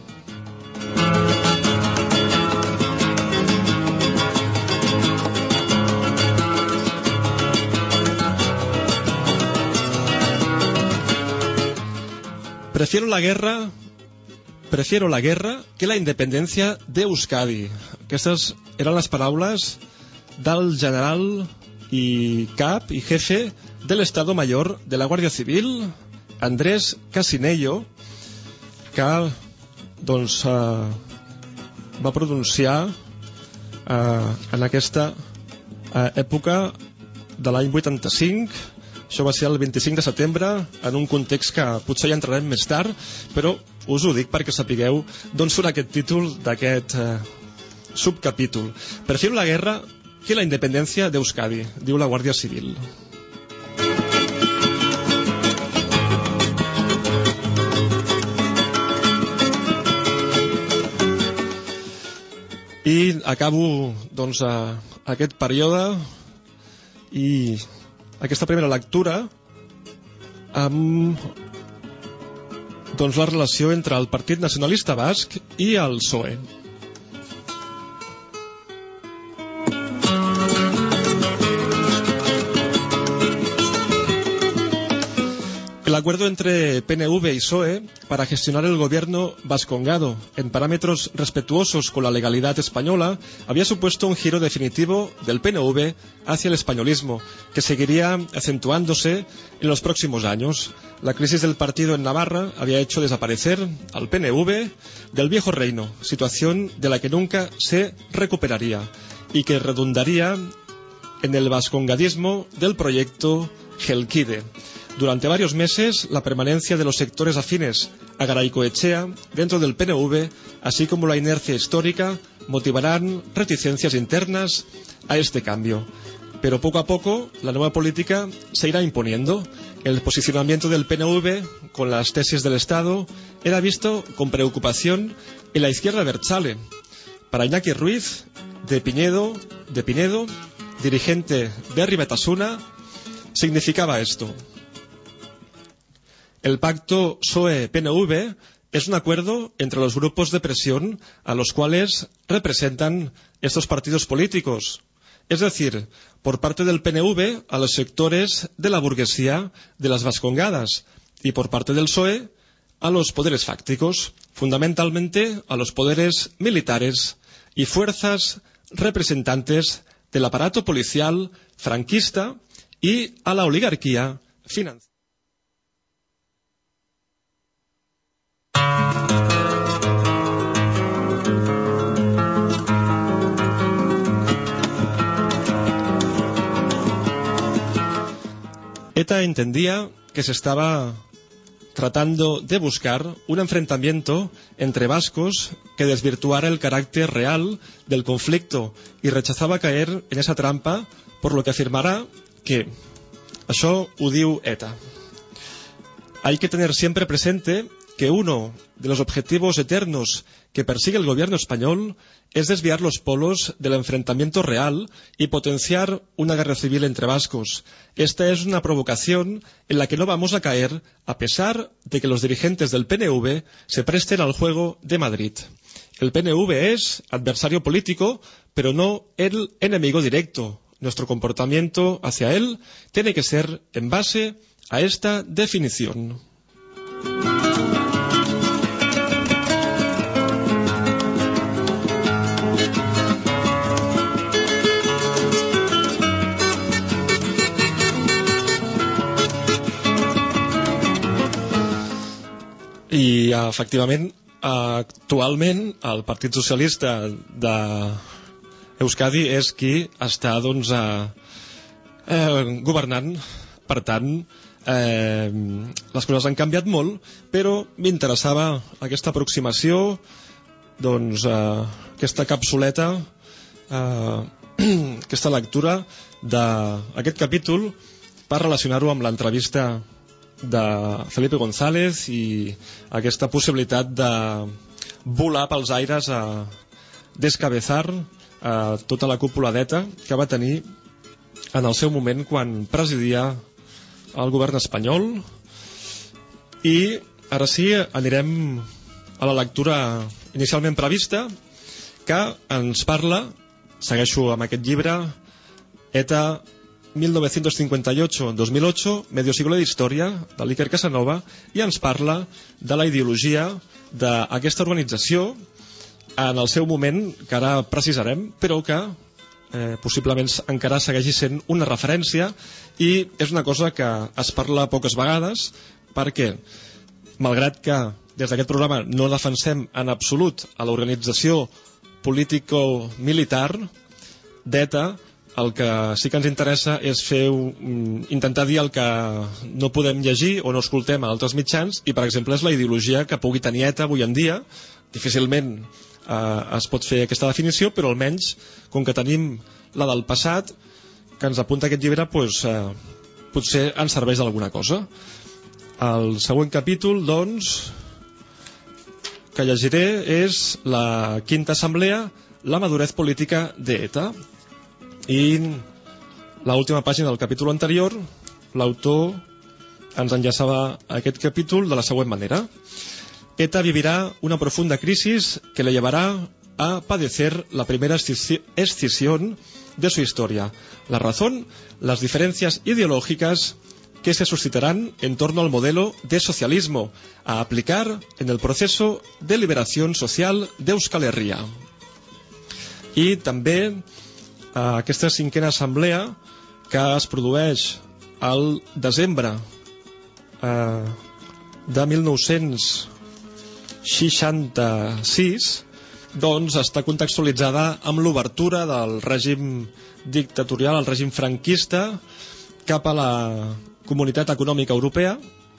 Prefiero la guerra, prefiero la guerra que la independència d'Euskadi. Aquestes eren les paraules del general i cap i jefe de l'Estado Mayor de la Guàrdia Civil, Andrés Casinello, que doncs eh, va pronunciar eh, en aquesta eh, època de l'any vuitanta-cinc. Això va ser el vint-i-cinc de setembre, en un context que potser ja entrarem més tard, però us ho dic perquè sapigueu d'on surt aquest títol d'aquest eh, subcapítol. Prefiero la guerra que la independència d'Euskadi, diu la Guàrdia Civil. I acabo doncs a, a aquest període i aquesta primera lectura amb doncs la relació entre el Partit Nacionalista Basc i el P S O E. El acuerdo entre P N V y P S O E para gestionar el gobierno vascongado en parámetros respetuosos con la legalidad española había supuesto un giro definitivo del P N V hacia el españolismo, que seguiría acentuándose en los próximos años. La crisis del partido en Navarra había hecho desaparecer al P N V del viejo reino, situación de la que nunca se recuperaría y que redundaría en el vascongadismo del proyecto Gelkide. Durante varios meses, la permanencia de los sectores afines a Garaycoechea dentro del P N V, así como la inercia histórica, motivarán reticencias internas a este cambio. Pero poco a poco, la nueva política se irá imponiendo. El posicionamiento del P N V con las tesis del Estado era visto con preocupación en la izquierda abertzale. Para Iñaki Ruiz, de Pinedo, de Pinedo, dirigente de Herri Batasuna, significaba esto. El pacto P S O E P N V es un acuerdo entre los grupos de presión a los cuales representan estos partidos políticos, es decir, por parte del P N V a los sectores de la burguesía de las Vascongadas y por parte del P S O E a los poderes fácticos, fundamentalmente a los poderes militares y fuerzas representantes del aparato policial franquista y a la oligarquía financiera. ETA entendía que se estaba tratando de buscar un enfrentamiento entre vascos que desvirtuara el carácter real del conflicto y rechazaba caer en esa trampa, por lo que afirmará que això ho diu ETA. Hay que tener siempre presente que uno de los objetivos eternos que persigue el gobierno español es desviar los polos del enfrentamiento real y potenciar una guerra civil entre vascos. Esta es una provocación en la que no vamos a caer, a pesar de que los dirigentes del P N V se presten al juego de Madrid. El P N V es adversario político, pero no el enemigo directo. Nuestro comportamiento hacia él tiene que ser en base a esta definición. I efectivament, actualment el Partit Socialista d'Euskadi és qui està doncs, eh, governant. Per tant, eh, les coses han canviat molt, però m'interessava aquesta aproximació, doncs, eh, aquesta capsuleta, eh, aquesta lectura d'aquest capítol per relacionar-ho amb l'entrevista de Felipe González i aquesta possibilitat de volar pels aires a descabezar a tota la cúpula d'ETA que va tenir en el seu moment quan presidia el govern espanyol. I ara sí, anirem a la lectura inicialment prevista, que ens parla, segueixo amb aquest llibre, ETA mil novecientos cincuenta y ocho a dos mil ocho, medio siglo de historia, de l'Iker Casanova, i ens parla de la ideologia d'aquesta organització en el seu moment, que ara precisarem, però que eh, possiblement encara segueixi sent una referència, i és una cosa que es parla poques vegades, perquè malgrat que des d'aquest programa no defensem en absolut a l'organització político-militar d'ETA, el que sí que ens interessa és fer un, intentar dir el que no podem llegir o no escoltem a altres mitjans, i per exemple és la ideologia que pugui tenir ETA avui en dia. Difícilment eh, es pot fer aquesta definició, però almenys, com que tenim la del passat que ens apunta aquest llibre, doncs, eh, potser ens serveix d'alguna cosa. El següent capítol, doncs, que llegiré és la quinta assemblea, la madurez política de ETA. I l'última pàgina del capítol anterior, l'autor ens enllaçava aquest capítol de la següent manera: ETA vivirá una profunda crisis que le llevará a padecer la primera escisión de su historia. La razón, las diferencias ideológicas que se suscitarán en torno al modelo de socialismo a aplicar en el proceso de liberación social d'Euskal Herria. I també aquesta cinquena assemblea, que es produeix al desembre eh, de mil nou-cents seixanta-sis, doncs està contextualitzada amb l'obertura del règim dictatorial, el règim franquista, cap a la Comunitat Econòmica Europea.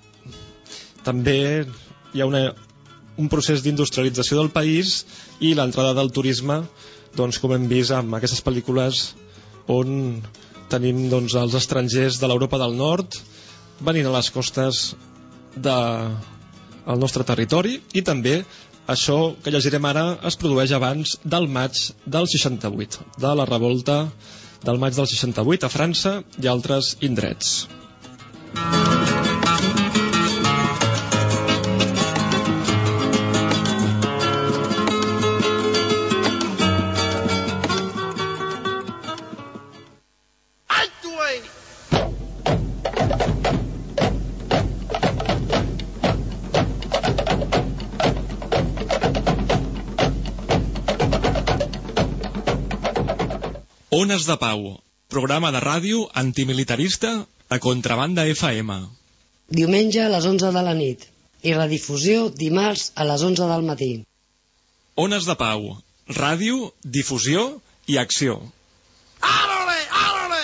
També hi ha una, un procés d'industrialització del país i l'entrada del turisme, doncs, com hem vist amb aquestes pel·lícules on tenim, doncs, els estrangers de l'Europa del Nord venint a les costes del nostre territori. I també això que llegirem ara es produeix abans del maig del seixanta-vuit, de la revolta del maig del seixanta-vuit a França i altres indrets. Ones de Pau, programa de ràdio antimilitarista a Contrabanda F M. Diumenge a les onze de la nit i redifusió dimarts a les onze del matí. Ones de Pau, ràdio, difusió i acció. ¡Álole, álole!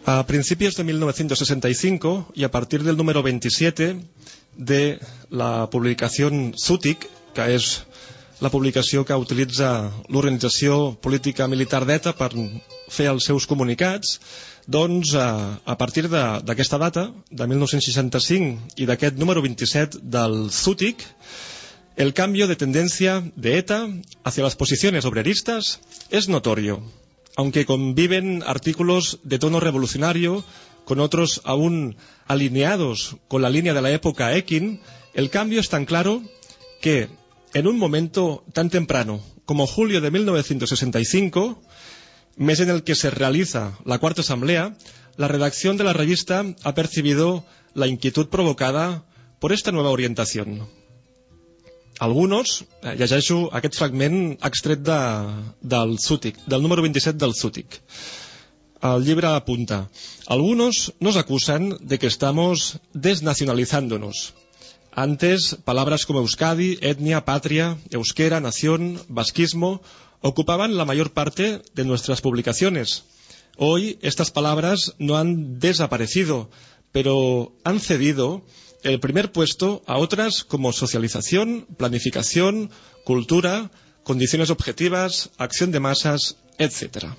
A principios de mil novecientos sesenta y cinco y a partir del número veintisiete de la publicación Zútic, que és la publicació que utilitza l'organització política militar d'ETA per fer els seus comunicats, doncs a, a partir d'aquesta data, de mil nou-cents seixanta-cinc, i d'aquest número veintisiete del Zútic, el cambio de tendencia de ETA hacia las posiciones obreristas es notorio, aunque conviven artículos de tono revolucionario con otros aún alineados con la línea de la época Ekin. El cambio es tan claro que en un momento tan temprano como julio de mil novecientos sesenta y cinco, mes en el que se realiza la Cuarta Asamblea, la redacción de la revista ha percibido la inquietud provocada por esta nueva orientación. Algunos, eh, llegeixo aquest fragment extret de, del Zútic, del número veintisiete del Zútic. El llibre apunta: algunos nos acusan de que estamos desnacionalizándonos. Antes, palabras como Euskadi, etnia, patria, euskera, nación, vasquismo ocupaban la mayor parte de nuestras publicaciones. Hoy estas palabras no han desaparecido, pero han cedido el primer puesto a otras como socialización, planificación, cultura, condiciones objetivas, acción de masas, etcétera.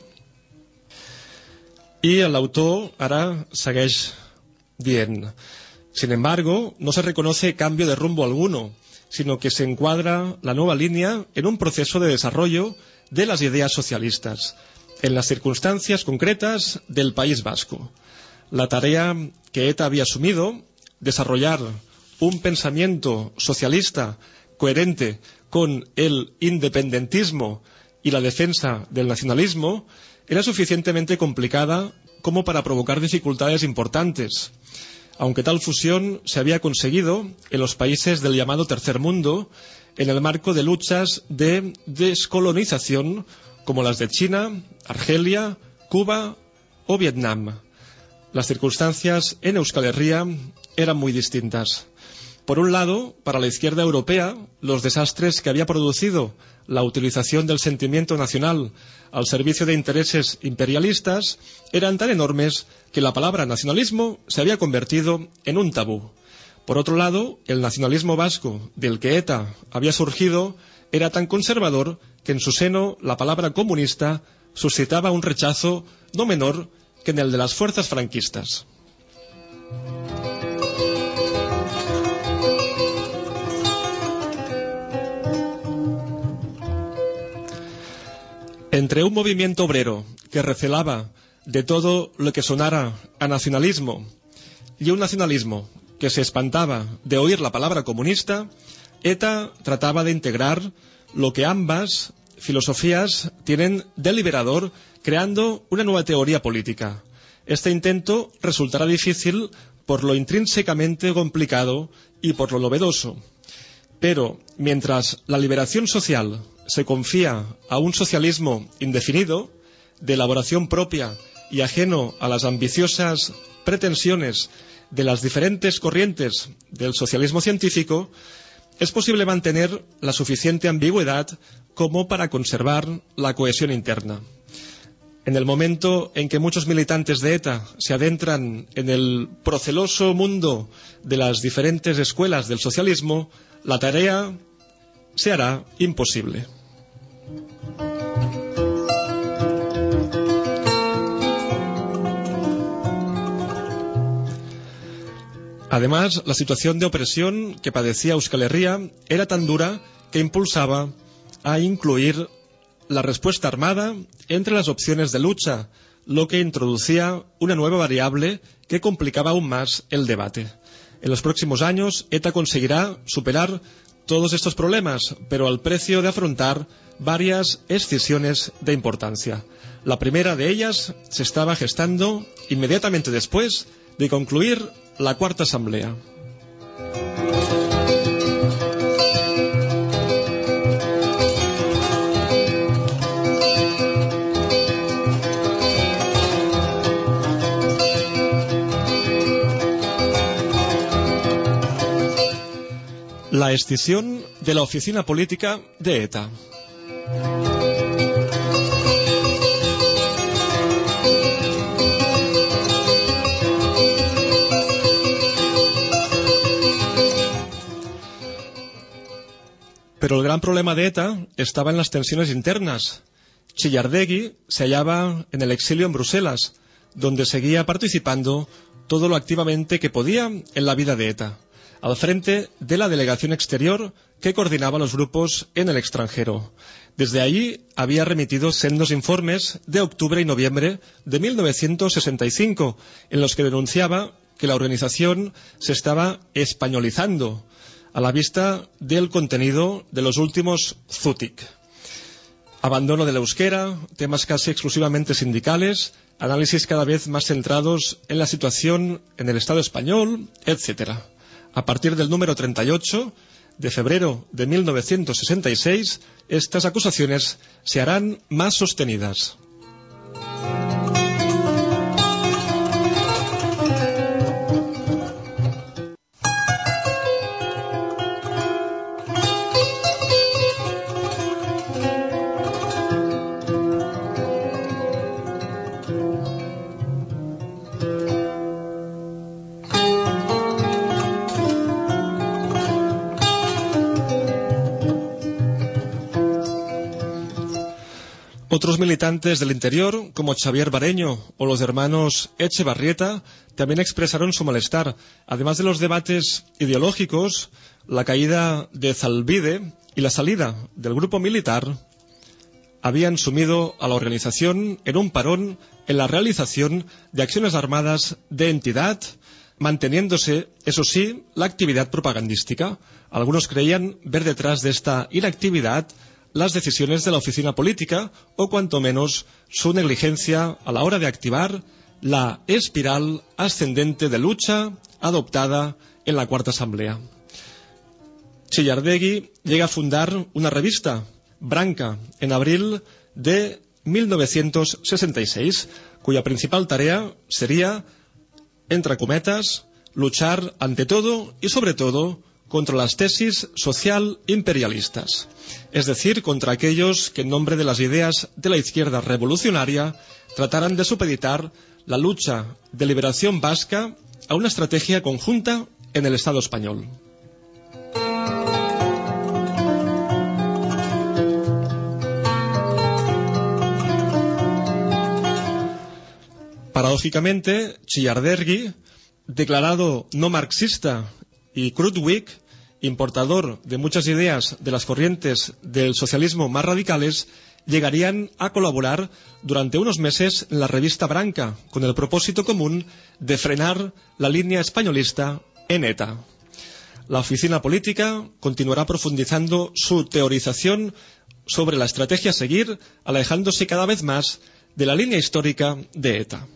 Y el autor ara segueix dient: sin embargo, no se reconoce cambio de rumbo alguno, sino que se encuadra la nueva línea en un proceso de desarrollo de las ideas socialistas, en las circunstancias concretas del País Vasco. La tarea que ETA había asumido, desarrollar un pensamiento socialista coherente con el independentismo y la defensa del nacionalismo, era suficientemente complicada como para provocar dificultades importantes, aunque tal fusión se había conseguido en los países del llamado Tercer Mundo en el marco de luchas de descolonización como las de China, Argelia, Cuba o Vietnam. Las circunstancias en Euskal Herria eran muy distintas. Por un lado, para la izquierda europea, los desastres que había producido la utilización del sentimiento nacional al servicio de intereses imperialistas eran tan enormes que la palabra nacionalismo se había convertido en un tabú. Por otro lado, el nacionalismo vasco del que ETA había surgido era tan conservador que en su seno la palabra comunista suscitaba un rechazo no menor que en el de las fuerzas franquistas. Entre un movimiento obrero que recelaba de todo lo que sonara a nacionalismo y un nacionalismo que se espantaba de oír la palabra comunista, ETA trataba de integrar lo que ambas filosofías tienen de liberador, creando una nueva teoría política. Este intento resultará difícil por lo intrínsecamente complicado y por lo novedoso. Pero, mientras la liberación social se confía a un socialismo indefinido, de elaboración propia y ajeno a las ambiciosas pretensiones de las diferentes corrientes del socialismo científico, es posible mantener la suficiente ambigüedad como para conservar la cohesión interna. En el momento en que muchos militantes de ETA se adentran en el proceloso mundo de las diferentes escuelas del socialismo, la tarea se hará imposible. Además, la situación de opresión que padecía Euskal Herria era tan dura que impulsaba a incluir la respuesta armada entre las opciones de lucha, lo que introducía una nueva variable que complicaba aún más el debate. En los próximos años, ETA conseguirá superar todos estos problemas, pero al precio de afrontar varias escisiones de importancia. La primera de ellas se estaba gestando inmediatamente después de concluir la Cuarta Asamblea. La escisión de la oficina política de ETA. Pero el gran problema de ETA estaba en las tensiones internas. Chillardegui se hallaba en el exilio en Bruselas, donde seguía participando todo lo activamente que podía en la vida de ETA, al frente de la delegación exterior que coordinaba los grupos en el extranjero. Desde allí había remitido sendos informes de octubre y noviembre de mil novecientos sesenta y cinco, en los que denunciaba que la organización se estaba españolizando a la vista del contenido de los últimos Zútic. Abandono del euskera, temas casi exclusivamente sindicales, análisis cada vez más centrados en la situación en el Estado español, etcétera. A partir del número treinta y ocho de febrero de mil novecientos sesenta y seis, estas acusaciones se harán más sostenidas. Otros militantes del interior, como Xavier Bareño o los hermanos Echevarrieta, también expresaron su malestar. Además de los debates ideológicos, la caída de Zalbide y la salida del grupo militar habían sumido a la organización en un parón en la realización de acciones armadas de entidad, manteniéndose, eso sí, la actividad propagandística. Algunos creían ver detrás de esta inactividad las decisiones de la oficina política o cuanto menos su negligencia a la hora de activar la espiral ascendente de lucha adoptada en la Cuarta Asamblea. Chillardegui llega a fundar una revista, Branca, en abril de mil novecientos sesenta y seis, cuya principal tarea sería, entre cometas, luchar ante todo y sobre todo contra las tesis social imperialistas, es decir, contra aquellos que en nombre de las ideas de la izquierda revolucionaria trataran de supeditar la lucha de liberación vasca a una estrategia conjunta en el Estado español. Paradójicamente, Chillardegui, declarado no marxista, y Krutwig, importador de muchas ideas de las corrientes del socialismo más radicales, llegarían a colaborar durante unos meses en la revista Branca, con el propósito común de frenar la línea españolista en ETA. La oficina política continuará profundizando su teorización sobre la estrategia a seguir, alejándose cada vez más de la línea histórica de ETA.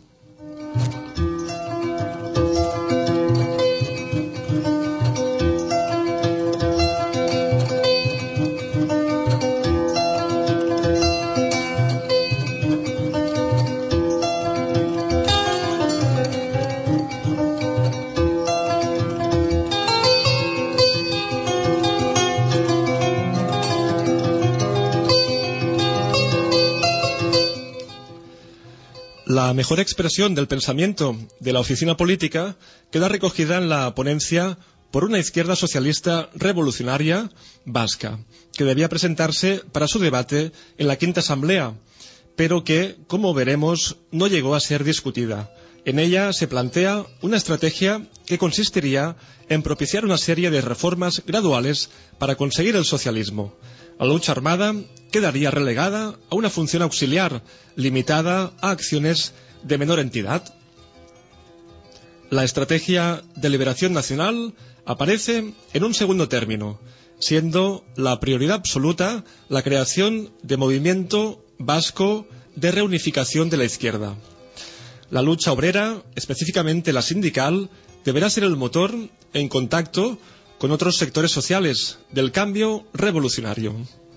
La mejor expresión del pensamiento de la oficina política queda recogida en la ponencia por una izquierda socialista revolucionaria vasca, que debía presentarse para su debate en la Quinta Asamblea, pero que, como veremos, no llegó a ser discutida. En ella se plantea una estrategia que consistiría en propiciar una serie de reformas graduales para conseguir el socialismo. La lucha armada quedaría relegada a una función auxiliar, limitada a acciones de menor entidad. La estrategia de liberación nacional aparece en un segundo término, siendo la prioridad absoluta la creación de movimiento vasco de reunificación de la izquierda. La lucha obrera, específicamente la sindical, deberá ser el motor en contacto con otros sectores sociales del cambio revolucionario.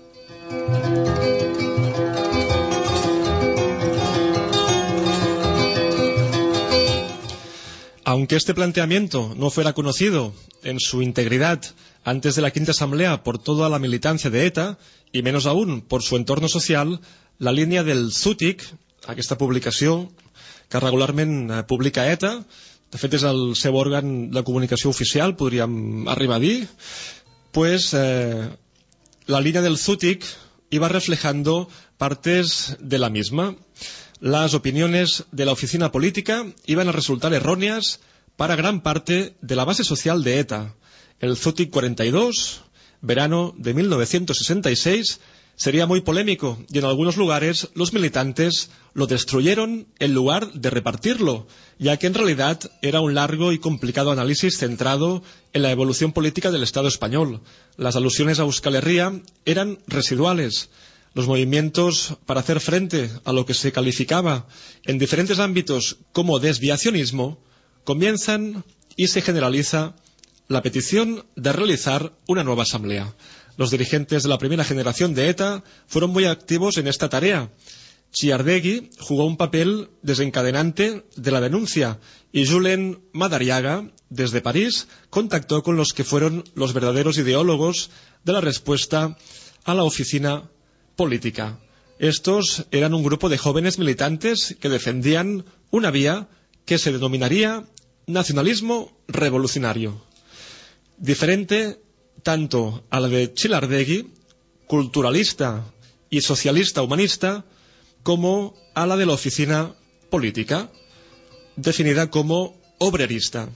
Aunque este planteamiento no fuera conocido en su integridad antes de la Quinta Asamblea por toda la militancia de ETA, y menos aún por su entorno social, la línia del Zútic, aquesta publicació que regularment publica ETA, de fet és el seu òrgan de comunicació oficial, podríem arribar a dir, pues, eh, la línea del Zútic iba reflejando partes de la misma. Las opiniones de la oficina política iban a resultar erróneas para gran parte de la base social de ETA. El Zútic cuarenta y dos, verano de mil novecientos sesenta y seis, sería muy polémico y en algunos lugares los militantes lo destruyeron en lugar de repartirlo, ya que en realidad era un largo y complicado análisis centrado en la evolución política del Estado español. Las alusiones a Euskal Herria eran residuales. Los movimientos para hacer frente a lo que se calificaba en diferentes ámbitos como desviacionismo comienzan y se generaliza la petición de realizar una nueva asamblea. Los dirigentes de la primera generación de ETA fueron muy activos en esta tarea. Chiardegui jugó un papel desencadenante de la denuncia y Julen Madariaga, desde París, contactó con los que fueron los verdaderos ideólogos de la respuesta a la oficina política. Estos eran un grupo de jóvenes militantes que defendían una vía que se denominaría nacionalismo revolucionario, diferente tanto a la de Chilardegui, culturalista y socialista humanista, como a la de la oficina política, definida como obrerista.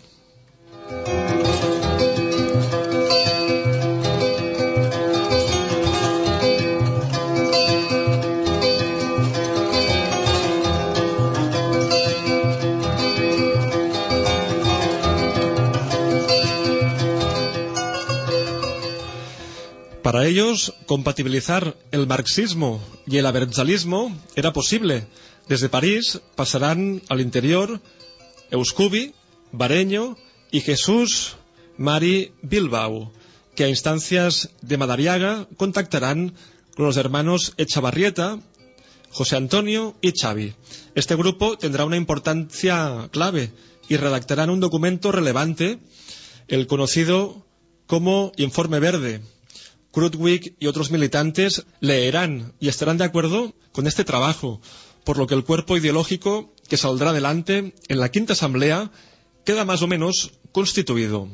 Para ellos, compatibilizar el marxismo y el abertzalismo era posible. Desde París pasarán al interior Euskubi, Bareño y Jesús Mari Bilbao, que a instancias de Madariaga contactarán con los hermanos Echavarrieta, José Antonio y Xavi. Este grupo tendrá una importancia clave y redactarán un documento relevante, el conocido como Informe Verde. Krutwig y otros militantes leerán y estarán de acuerdo con este trabajo, por lo que el cuerpo ideológico que saldrá adelante en la quinta asamblea queda más o menos constituido.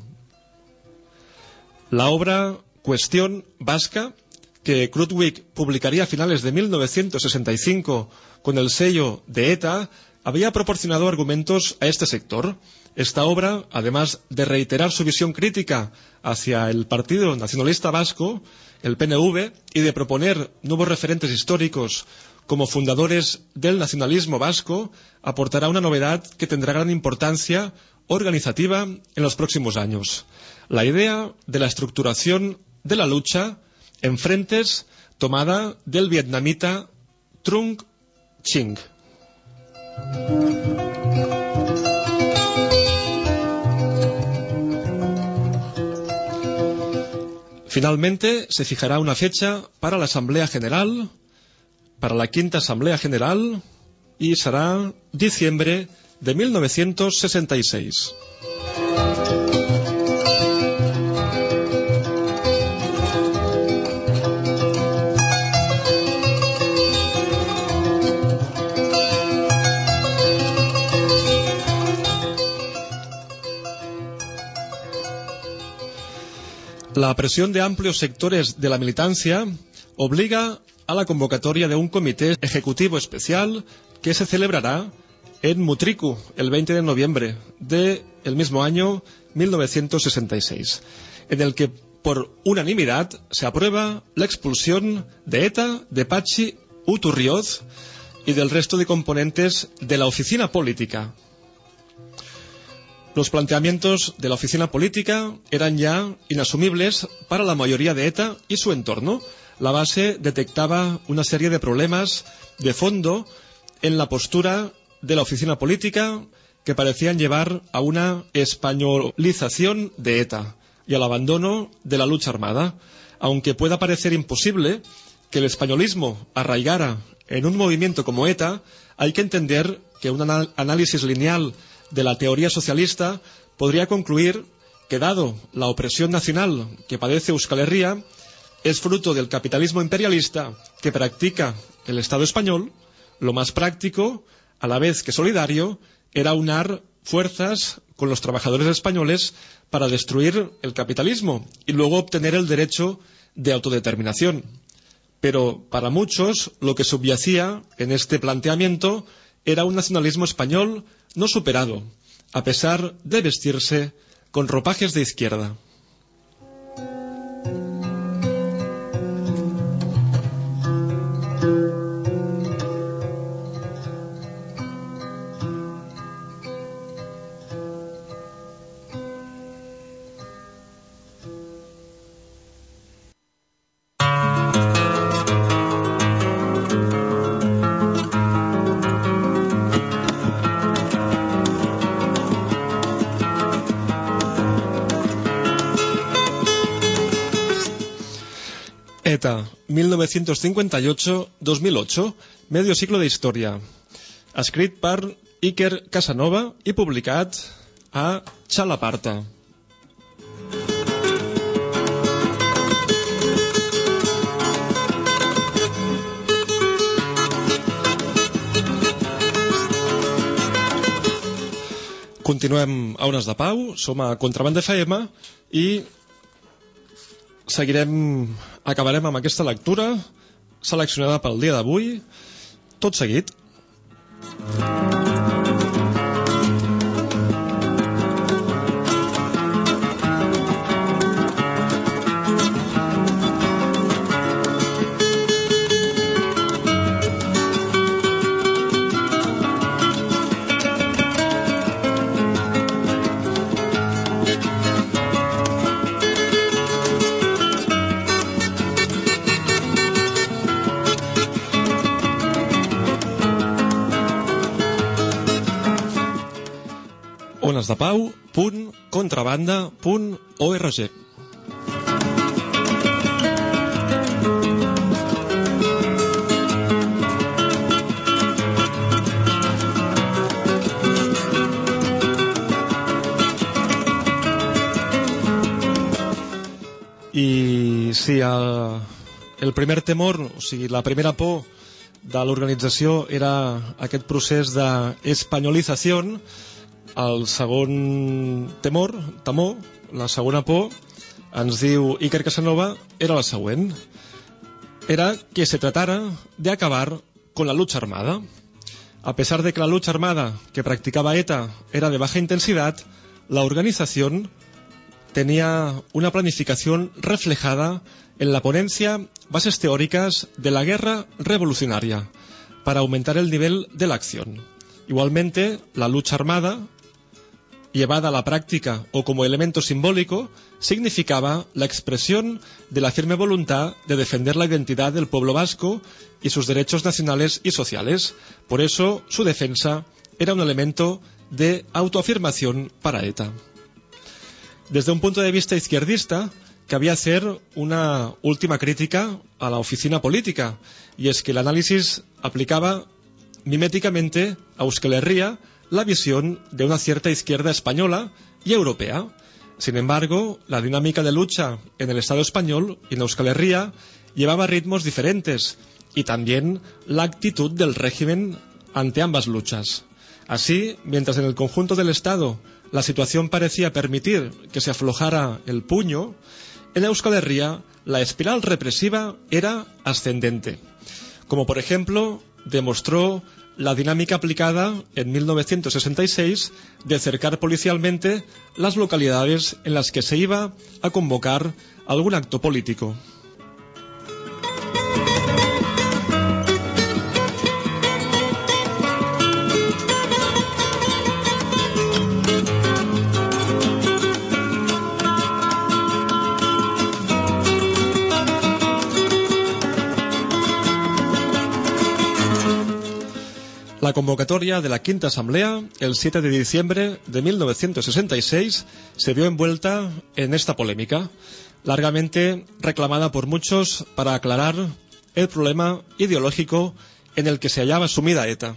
La obra Cuestión Vasca, que Krutwig publicaría a finales de mil novecientos sesenta y cinco con el sello de ETA, había proporcionado argumentos a este sector. Esta obra, además de reiterar su visión crítica hacia el Partido Nacionalista Vasco, el P N V, y de proponer nuevos referentes históricos como fundadores del nacionalismo vasco, aportará una novedad que tendrá gran importancia organizativa en los próximos años: la idea de la estructuración de la lucha en frentes tomada del vietnamita Trung Chinh. Finalmente, se fijará una fecha para la Asamblea General, para la quinta Asamblea General, y será diciembre de mil novecientos sesenta y seis. La presión de amplios sectores de la militancia obliga a la convocatoria de un comité ejecutivo especial que se celebrará en Mutriku el veinte de noviembre del mismo año mil novecientos sesenta y seis, en el que por unanimidad se aprueba la expulsión de ETA, de Patxi Uturrioz y del resto de componentes de la oficina política. Los planteamientos de la oficina política eran ya inasumibles para la mayoría de ETA y su entorno. La base detectaba una serie de problemas de fondo en la postura de la oficina política que parecían llevar a una españolización de ETA y al abandono de la lucha armada. Aunque pueda parecer imposible que el españolismo arraigara en un movimiento como ETA, hay que entender que un anal- análisis lineal de la teoría socialista podría concluir que, dado la opresión nacional que padece Euskal Herria, es fruto del capitalismo imperialista que practica el Estado español. Lo más práctico, a la vez que solidario, era unar fuerzas con los trabajadores españoles para destruir el capitalismo y luego obtener el derecho de autodeterminación. Pero para muchos lo que subyacía en este planteamiento era un nacionalismo español no superado, a pesar de vestirse con ropajes de izquierda. ETA, mil novecientos cincuenta y ocho a dos mil ocho, medio siglo de història. Escrit per Iker Casanova i publicat a Chalaparta. Continuem a Ones de Pau, som a Contrabanda F M i seguirem, acabarem amb aquesta lectura seleccionada pel dia d'avui, tot seguit. onesdepau punt contrabanda punt org. I si el, el primer temor, o sigui, la primera por de l'organització era aquest procés d'espanyolització, el segon temor, temor, la segona por, ens diu Iker Casanova, era la següent. Era que se tratara de acabar con la lucha armada. A pesar de que la lucha armada que practicaba ETA era de baja intensidad, la organización tenía una planificación reflejada en la ponencia Bases teóricas de la guerra revolucionaria para aumentar el nivel de la acción. Igualmente, la lucha armada, llevada a la práctica o como elemento simbólico, significaba la expresión de la firme voluntad de defender la identidad del pueblo vasco y sus derechos nacionales y sociales. Por eso, su defensa era un elemento de autoafirmación para ETA. Desde un punto de vista izquierdista, cabía hacer una última crítica a la oficina política, y es que el análisis aplicaba miméticamente a Euskal Herria la visión de una cierta izquierda española y europea. Sin embargo, la dinámica de lucha en el Estado español y en Euskal Herria llevaba ritmos diferentes, y también la actitud del régimen ante ambas luchas. Así, mientras en el conjunto del Estado la situación parecía permitir que se aflojara el puño, en Euskal Herria la espiral represiva era ascendente, como por ejemplo demostró la dinámica aplicada en mil novecientos sesenta y seis de cercar policialmente las localidades en las que se iba a convocar algún acto político. La convocatoria de la Quinta Asamblea, el siete de diciembre de mil novecientos sesenta y seis, se vio envuelta en esta polémica, largamente reclamada por muchos para aclarar el problema ideológico en el que se hallaba sumida ETA.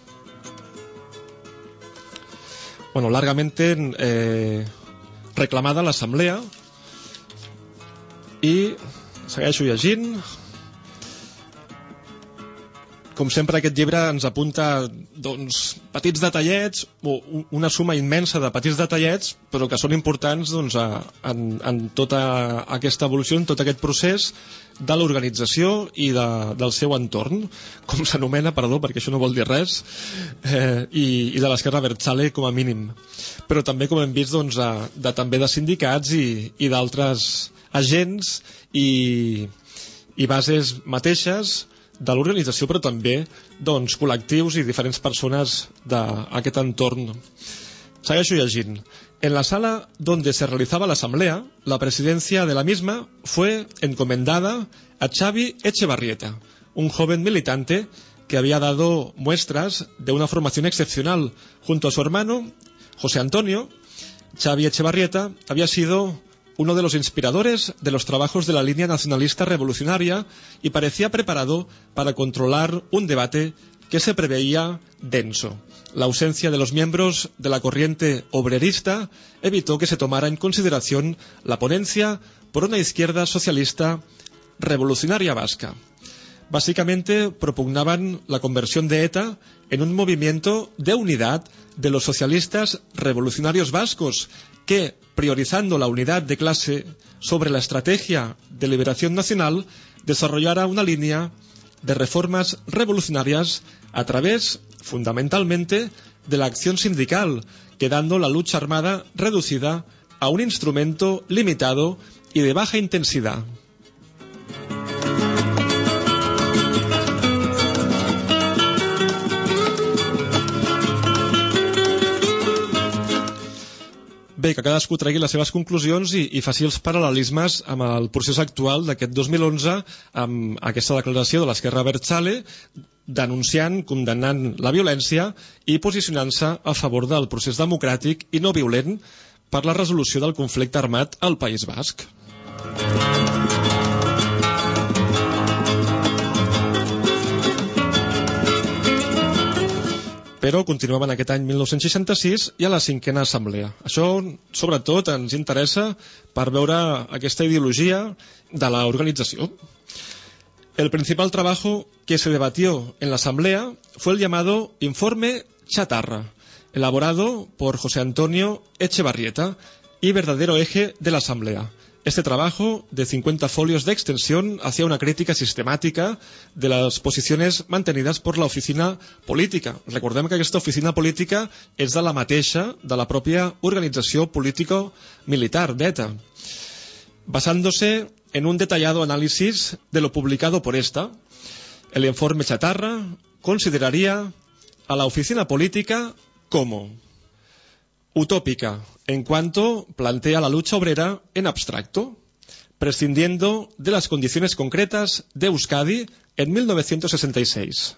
Bueno, largamente eh, reclamada la Asamblea, i segueixo llegint. Com sempre, aquest llibre ens apunta doncs, petits detallets, o una suma immensa de petits detallets, però que són importants doncs, a, en, en tota aquesta evolució, en tot aquest procés de l'organització i de, del seu entorn, com s'anomena, perdó, perquè això no vol dir res, eh, i, i de l'esquerra abertzale com a mínim. Però també, com hem vist, doncs, de, de, també de sindicats i, i d'altres agents i, i bases mateixes de l'organització, però també doncs, col·lectius y diferents persones d'aquest entorn. Segueixo llegint. En la sala donde se realizaba la asamblea, la presidencia de la misma fue encomendada a Xavi Echevarrieta, un joven militante que había dado muestras de una formación excepcional. Junto a su hermano, José Antonio, Xavi Echevarrieta había sido uno de los inspiradores de los trabajos de la línea nacionalista revolucionaria y parecía preparado para controlar un debate que se preveía denso. La ausencia de los miembros de la corriente obrerista evitó que se tomara en consideración la ponencia por una izquierda socialista revolucionaria vasca. Básicamente propugnaban la conversión de ETA en un movimiento de unidad de los socialistas revolucionarios vascos que, priorizando la unidad de clase sobre la estrategia de liberación nacional, desarrollara una línea de reformas revolucionarias a través, fundamentalmente, de la acción sindical, quedando la lucha armada reducida a un instrumento limitado y de baja intensidad. Bé, que cadascú tregui les seves conclusions i, i faci els paral·lelismes amb el procés actual d'aquest dos mil onze, amb aquesta declaració de l'esquerra abertzale denunciant, condemnant la violència i posicionant-se a favor del procés democràtic i no violent per la resolució del conflicte armat al País Basc. Però continuem en aquest any mil nou-cents seixanta-sis i a la cinquena assemblea. Això, sobretot, ens interessa per veure aquesta ideologia de la organización. El principal trabajo que se debatió en la asamblea fue el llamado Informe Chatarra, elaborado por José Antonio Echevarrieta y verdadero eje de la asamblea. Este trabajo, de cincuenta folios de extensión, hacía una crítica sistemática de las posiciones mantenidas por la oficina política. Recordem que aquesta oficina política és de la mateixa, de la propia organització político-militar d'ETA, basándose en un detallado análisis de lo publicado por esta. El informe Chatarra consideraría a la oficina política como utópica en cuanto plantea la lucha obrera en abstracto, prescindiendo de las condiciones concretas de Euskadi en mil novecientos sesenta y seis.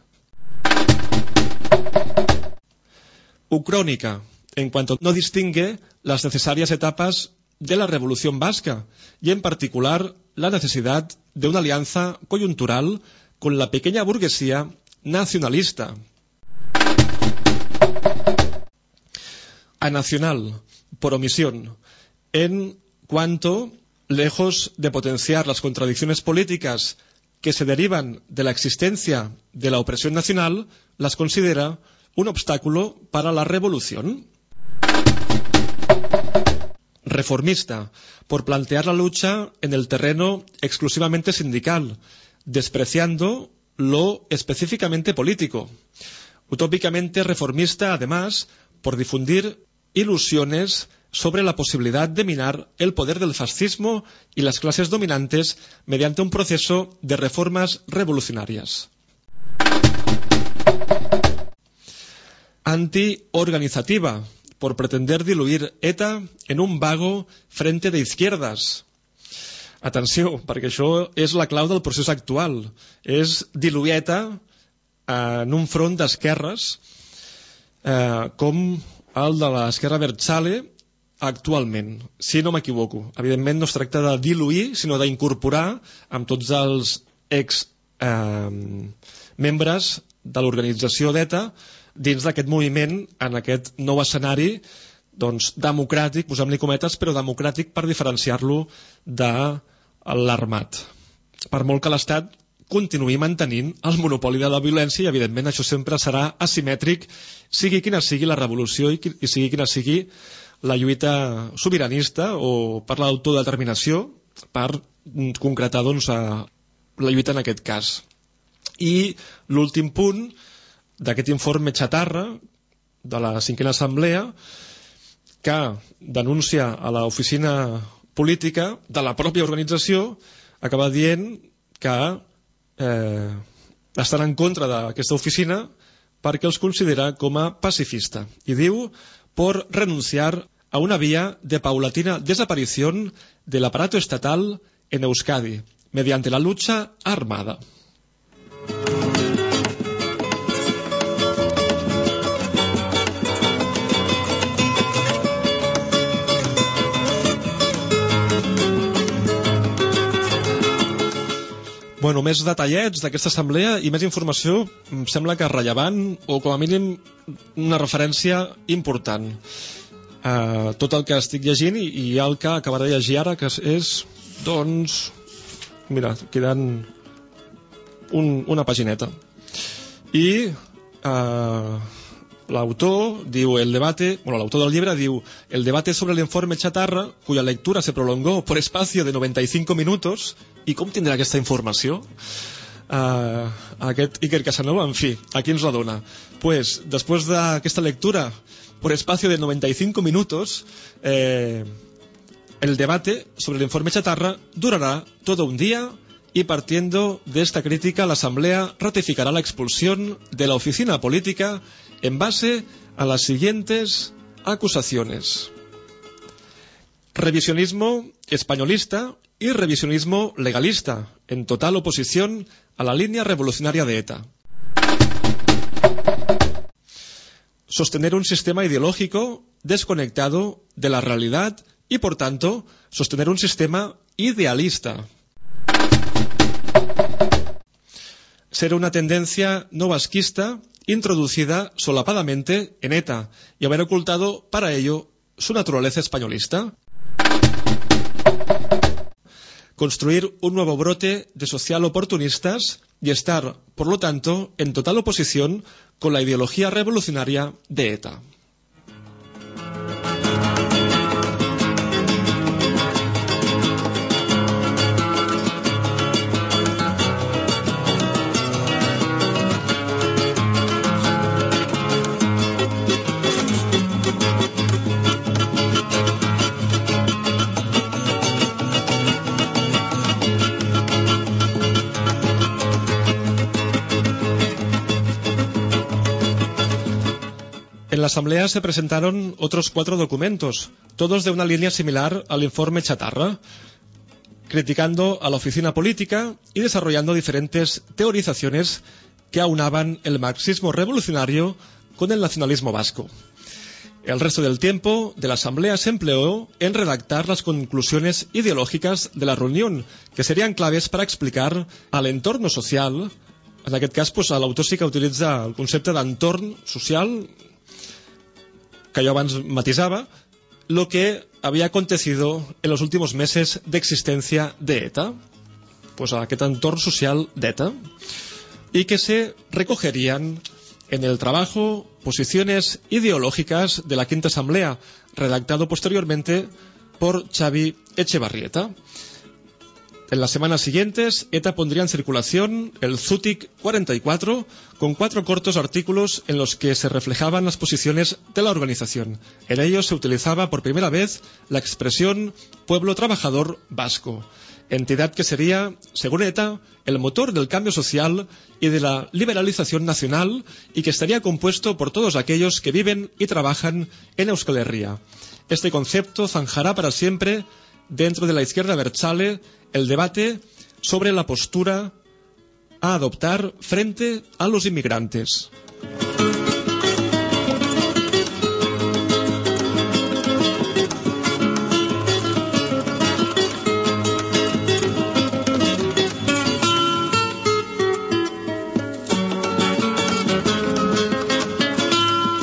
Ucrónica, en cuanto no distingue las necesarias etapas de la Revolución Vasca y en particular la necesidad de una alianza coyuntural con la pequeña burguesía nacionalista. Anacional, por omisión, en cuanto, lejos de potenciar las contradicciones políticas que se derivan de la existencia de la opresión nacional, las considera un obstáculo para la revolución. Reformista, por plantear la lucha en el terreno exclusivamente sindical, despreciando lo específicamente político. Utópicamente reformista, además, por difundir ilusiones sobre la posibilidad de minar el poder del fascismo y las clases dominantes mediante un proceso de reformas revolucionarias. Antiorganizativa, por pretender diluir ETA en un vago frente de izquierdas. Atenció, perquè això és la clau del procés actual. És diluir ETA en un front d'esquerres eh, com el de l'esquerra abertzale actualment, si no m'equivoco. Evidentment no es tracta de diluir, sinó d'incorporar amb tots els ex eh, membres de l'organització d'ETA dins d'aquest moviment, en aquest nou escenari doncs, democràtic, posem-li cometes, però democràtic per diferenciar-lo de l'armat. Per molt que l'Estat continuï mantenint el monopoli de la violència i, evidentment, això sempre serà asimètric, sigui quina sigui la revolució i, i sigui quina sigui la lluita sobiranista o per l'autodeterminació per concretar doncs, la lluita en aquest cas. I l'últim punt d'aquest informe Chatarra de la cinquena assemblea, que denuncia a l'oficina política de la pròpia organització, acaba dient que eh, estan en contra d'aquesta oficina perquè els considera com a pacifista. I diu, por renunciar a una vía de paulatina desaparición del aparato estatal en Euskadi, mediante la lucha armada. Bueno, més detallets d'aquesta assemblea i més informació em sembla que rellevant o com a mínim una referència important. Uh, tot el que estic llegint i, i el que acabaré de llegir ara, que és, doncs, mira, quedant un, una pagineta. I uh, l'autor diu, el debate, bueno, l'autor del llibre diu, el debate sobre el informe Chatarra, cuya lectura se prolongó por espacio de noventa y cinco minutos. I com tindrà aquesta informació? Uh, aquest Iker Casanova, en fi, aquí ens la dona. Pues, després d'aquesta lectura por espacio de noventa y cinco minutos, eh, el debate sobre el informe Chatarra durará todo un día y, partiendo de esta crítica, la Asamblea ratificará la expulsión de la oficina política en base a las siguientes acusaciones: revisionismo españolista y revisionismo legalista, en total oposición a la línea revolucionaria de ETA. Sostener un sistema ideológico desconectado de la realidad y, por tanto, sostener un sistema idealista. Ser una tendencia no vasquista introducida solapadamente en ETA y haber ocultado para ello su naturaleza españolista. Construir un nuevo brote de social oportunistas y estar, por lo tanto, en total oposición con la ideología revolucionaria de ETA. En la Asamblea se presentaron otros cuatro documentos, todos de una línea similar al informe Chatarra, criticando a la oficina política y desarrollando diferentes teorizaciones que aunaban el marxismo revolucionario con el nacionalismo vasco. El resto del tiempo de la Asamblea se empleó en redactar las conclusiones ideològiques de la reunión, que serien claves per explicar a l'entorn social. En aquest cas, pues, l'autor sí que utilitza el concepte d'entorn social, que yo abans matisaba, lo que había acontecido en los últimos meses de existencia de ETA, pues a aquest entorn social d'ETA, y que se recogerían en el trabajo Posiciones ideológicas de la Quinta Asamblea, redactado posteriormente por Xavi Echevarrieta. En las semanas siguientes, ETA pondría en circulación el Zutik cuarenta y cuatro, con cuatro cortos artículos en los que se reflejaban las posiciones de la organización. En ellos se utilizaba por primera vez la expresión Pueblo Trabajador Vasco, entidad que sería, según ETA, el motor del cambio social y de la liberalización nacional, y que estaría compuesto por todos aquellos que viven y trabajan en Euskal Herria. Este concepto zanjará para siempre dentro de la izquierda abertzale el debate sobre la postura a adoptar frente a los inmigrantes.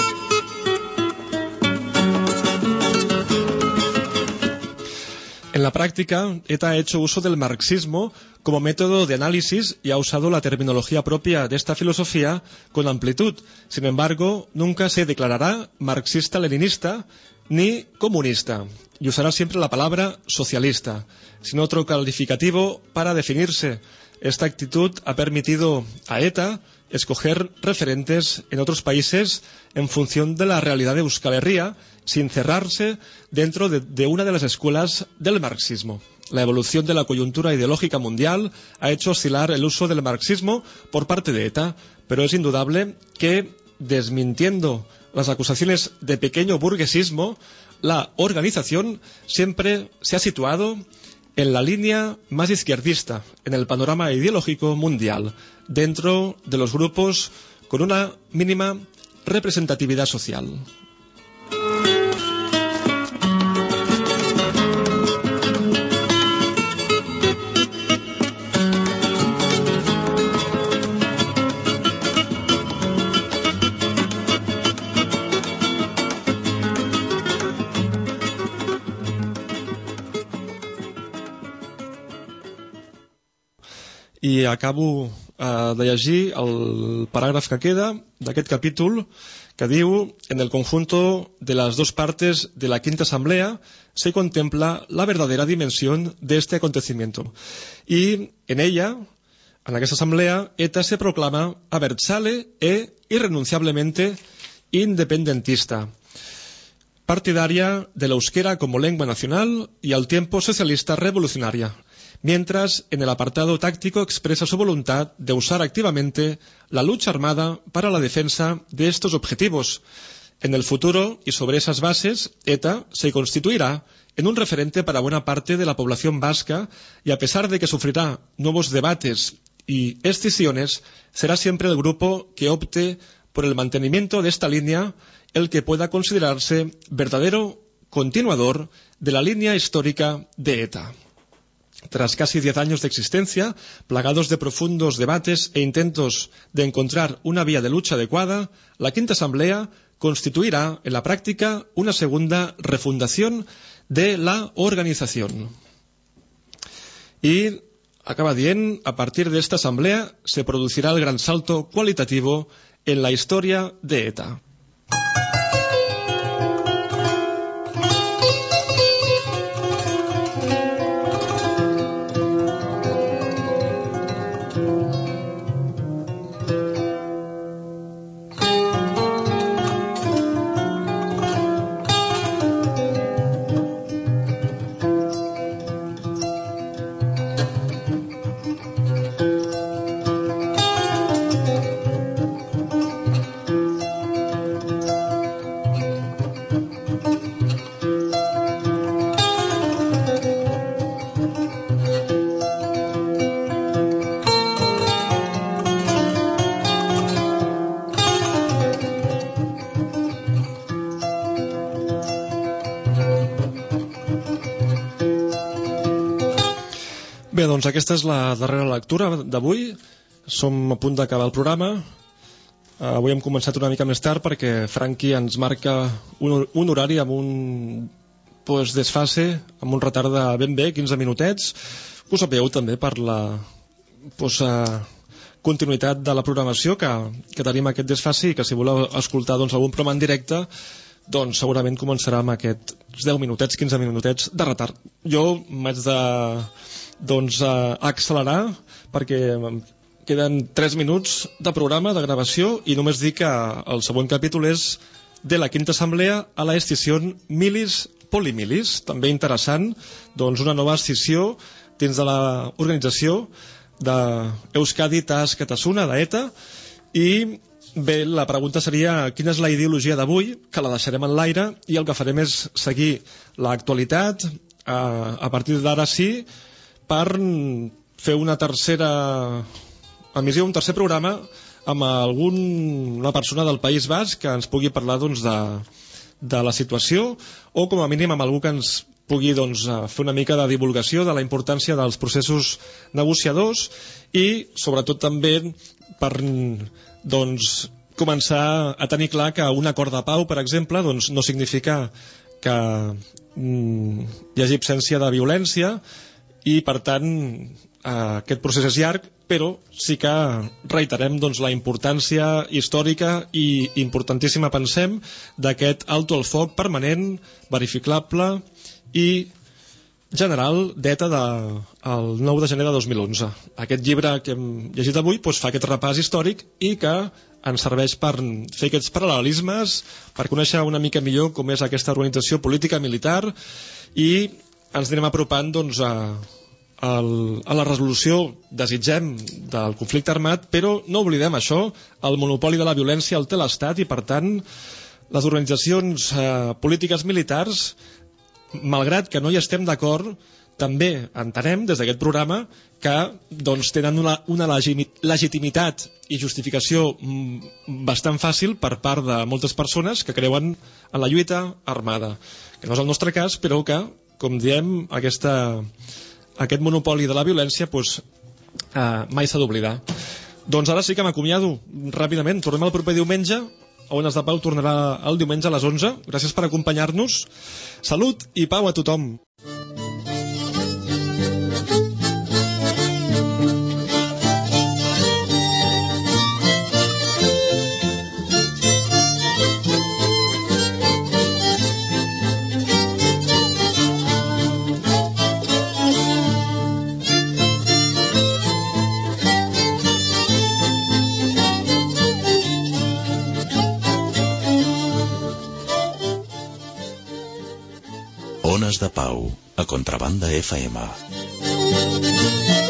En la la práctica, ETA ha hecho uso del marxismo como método de análisis y ha usado la terminología propia de esta filosofía con amplitud. Sin embargo, nunca se declarará marxista-leninista ni comunista y usará siempre la palabra socialista, sin otro calificativo para definirse. Esta actitud ha permitido a ETA escoger referentes en otros países en función de la realidad de Euskal Herria, sin cerrarse dentro de, de una de las escuelas del marxismo. La evolución de la coyuntura ideológica mundial ha hecho oscilar el uso del marxismo por parte de ETA, pero es indudable que, desmintiendo las acusaciones de pequeño burguesismo, la organización siempre se ha situado en la línea más izquierdista en el panorama ideológico mundial, dentro de los grupos con una mínima representatividad social. I acabo eh, de llegir el paràgraf que queda d'aquest capítol, que diu: en el conjunto de las dos partes de la quinta asamblea se contempla la verdadera dimensión de este acontecimiento. Y en ella, en aquesta asamblea, ETA se proclama abertzale e irrenunciablemente independentista, partidaria de la euskera como lengua nacional y al tiempo socialista revolucionaria, mientras en el apartado táctico expresa su voluntad de usar activamente la lucha armada para la defensa de estos objetivos. En el futuro, y sobre esas bases, ETA se constituirá en un referente para buena parte de la población vasca y, a pesar de que sufrirá nuevos debates y escisiones, será siempre el grupo que opte por el mantenimiento de esta línea el que pueda considerarse verdadero continuador de la línea histórica de ETA. Tras casi diez años de existencia, plagados de profundos debates e intentos de encontrar una vía de lucha adecuada, la Quinta Asamblea constituirá en la práctica una segunda refundación de la organización. Y acaba dient: a partir de esta asamblea se producirá el gran salto cualitativo en la historia de ETA. Bé, doncs aquesta és la darrera lectura d'avui. Som a punt d'acabar el programa. Avui hem començat una mica més tard perquè Franqui ens marca un, un horari amb un pues, desfase, amb un retard de ben bé quinze minutets. Ho sapeu també per la pues, uh, continuïtat de la programació, que, que tenim aquest desfase, i que si voleu escoltar doncs, algun programa en directe, doncs segurament començarà amb aquests deu minutets, quinze minutets de retard. Jo m'haig de doncs, uh, accelerar perquè queden tres minuts de programa, de gravació, i només dic que el següent capítol és de la Quinta Assemblea a la escissió Milis Polimilis, també interessant, doncs una nova escissió dins de l'organització d'Euskadi Tas Katasuna, d'ETA. I bé, la pregunta seria quina és la ideologia d'avui, que la deixarem en l'aire, i el que farem és seguir l'actualitat a, a partir d'ara sí, per fer una tercera emissió, un tercer programa amb alguna persona del País Basc que ens pugui parlar doncs, de, de la situació, o com a mínim amb algú que ens pugui doncs, fer una mica de divulgació de la importància dels processos negociadors, i sobretot també per doncs, començar a tenir clar que un acord de pau, per exemple, doncs, no significa que mm, hi hagi absència de violència i, per tant, eh, aquest procés és llarg, però sí que reiterem doncs, la importància històrica i importantíssima, pensem, d'aquest alto al foc permanent, verificable i general data del nou de gener de dos mil onze. Aquest llibre que hem llegit avui doncs, fa aquest repàs històric i que ens serveix per fer aquests paral·lelismes, per conèixer una mica millor com és aquesta organització política militar i ens anem apropant doncs, a, a, a la resolució, desitgem, del conflicte armat, però no oblidem això, el monopoli de la violència el té l'Estat i, per tant, les organitzacions eh, polítiques militars, malgrat que no hi estem d'acord, també entenem des d'aquest programa que doncs, tenen una, una legitimitat i justificació bastant fàcil per part de moltes persones que creuen en la lluita armada, que no és el nostre cas, però que, com diem, aquesta, aquest monopoli de la violència doncs, eh, mai s'ha d'oblidar. Doncs ara sí que m'acomiado ràpidament. Tornem el proper diumenge. Ones de Pau tornarà el diumenge a les onze. Gràcies per acompanyar-nos. Salut i pau a tothom. Ones de Pau, a Contrabanda F M.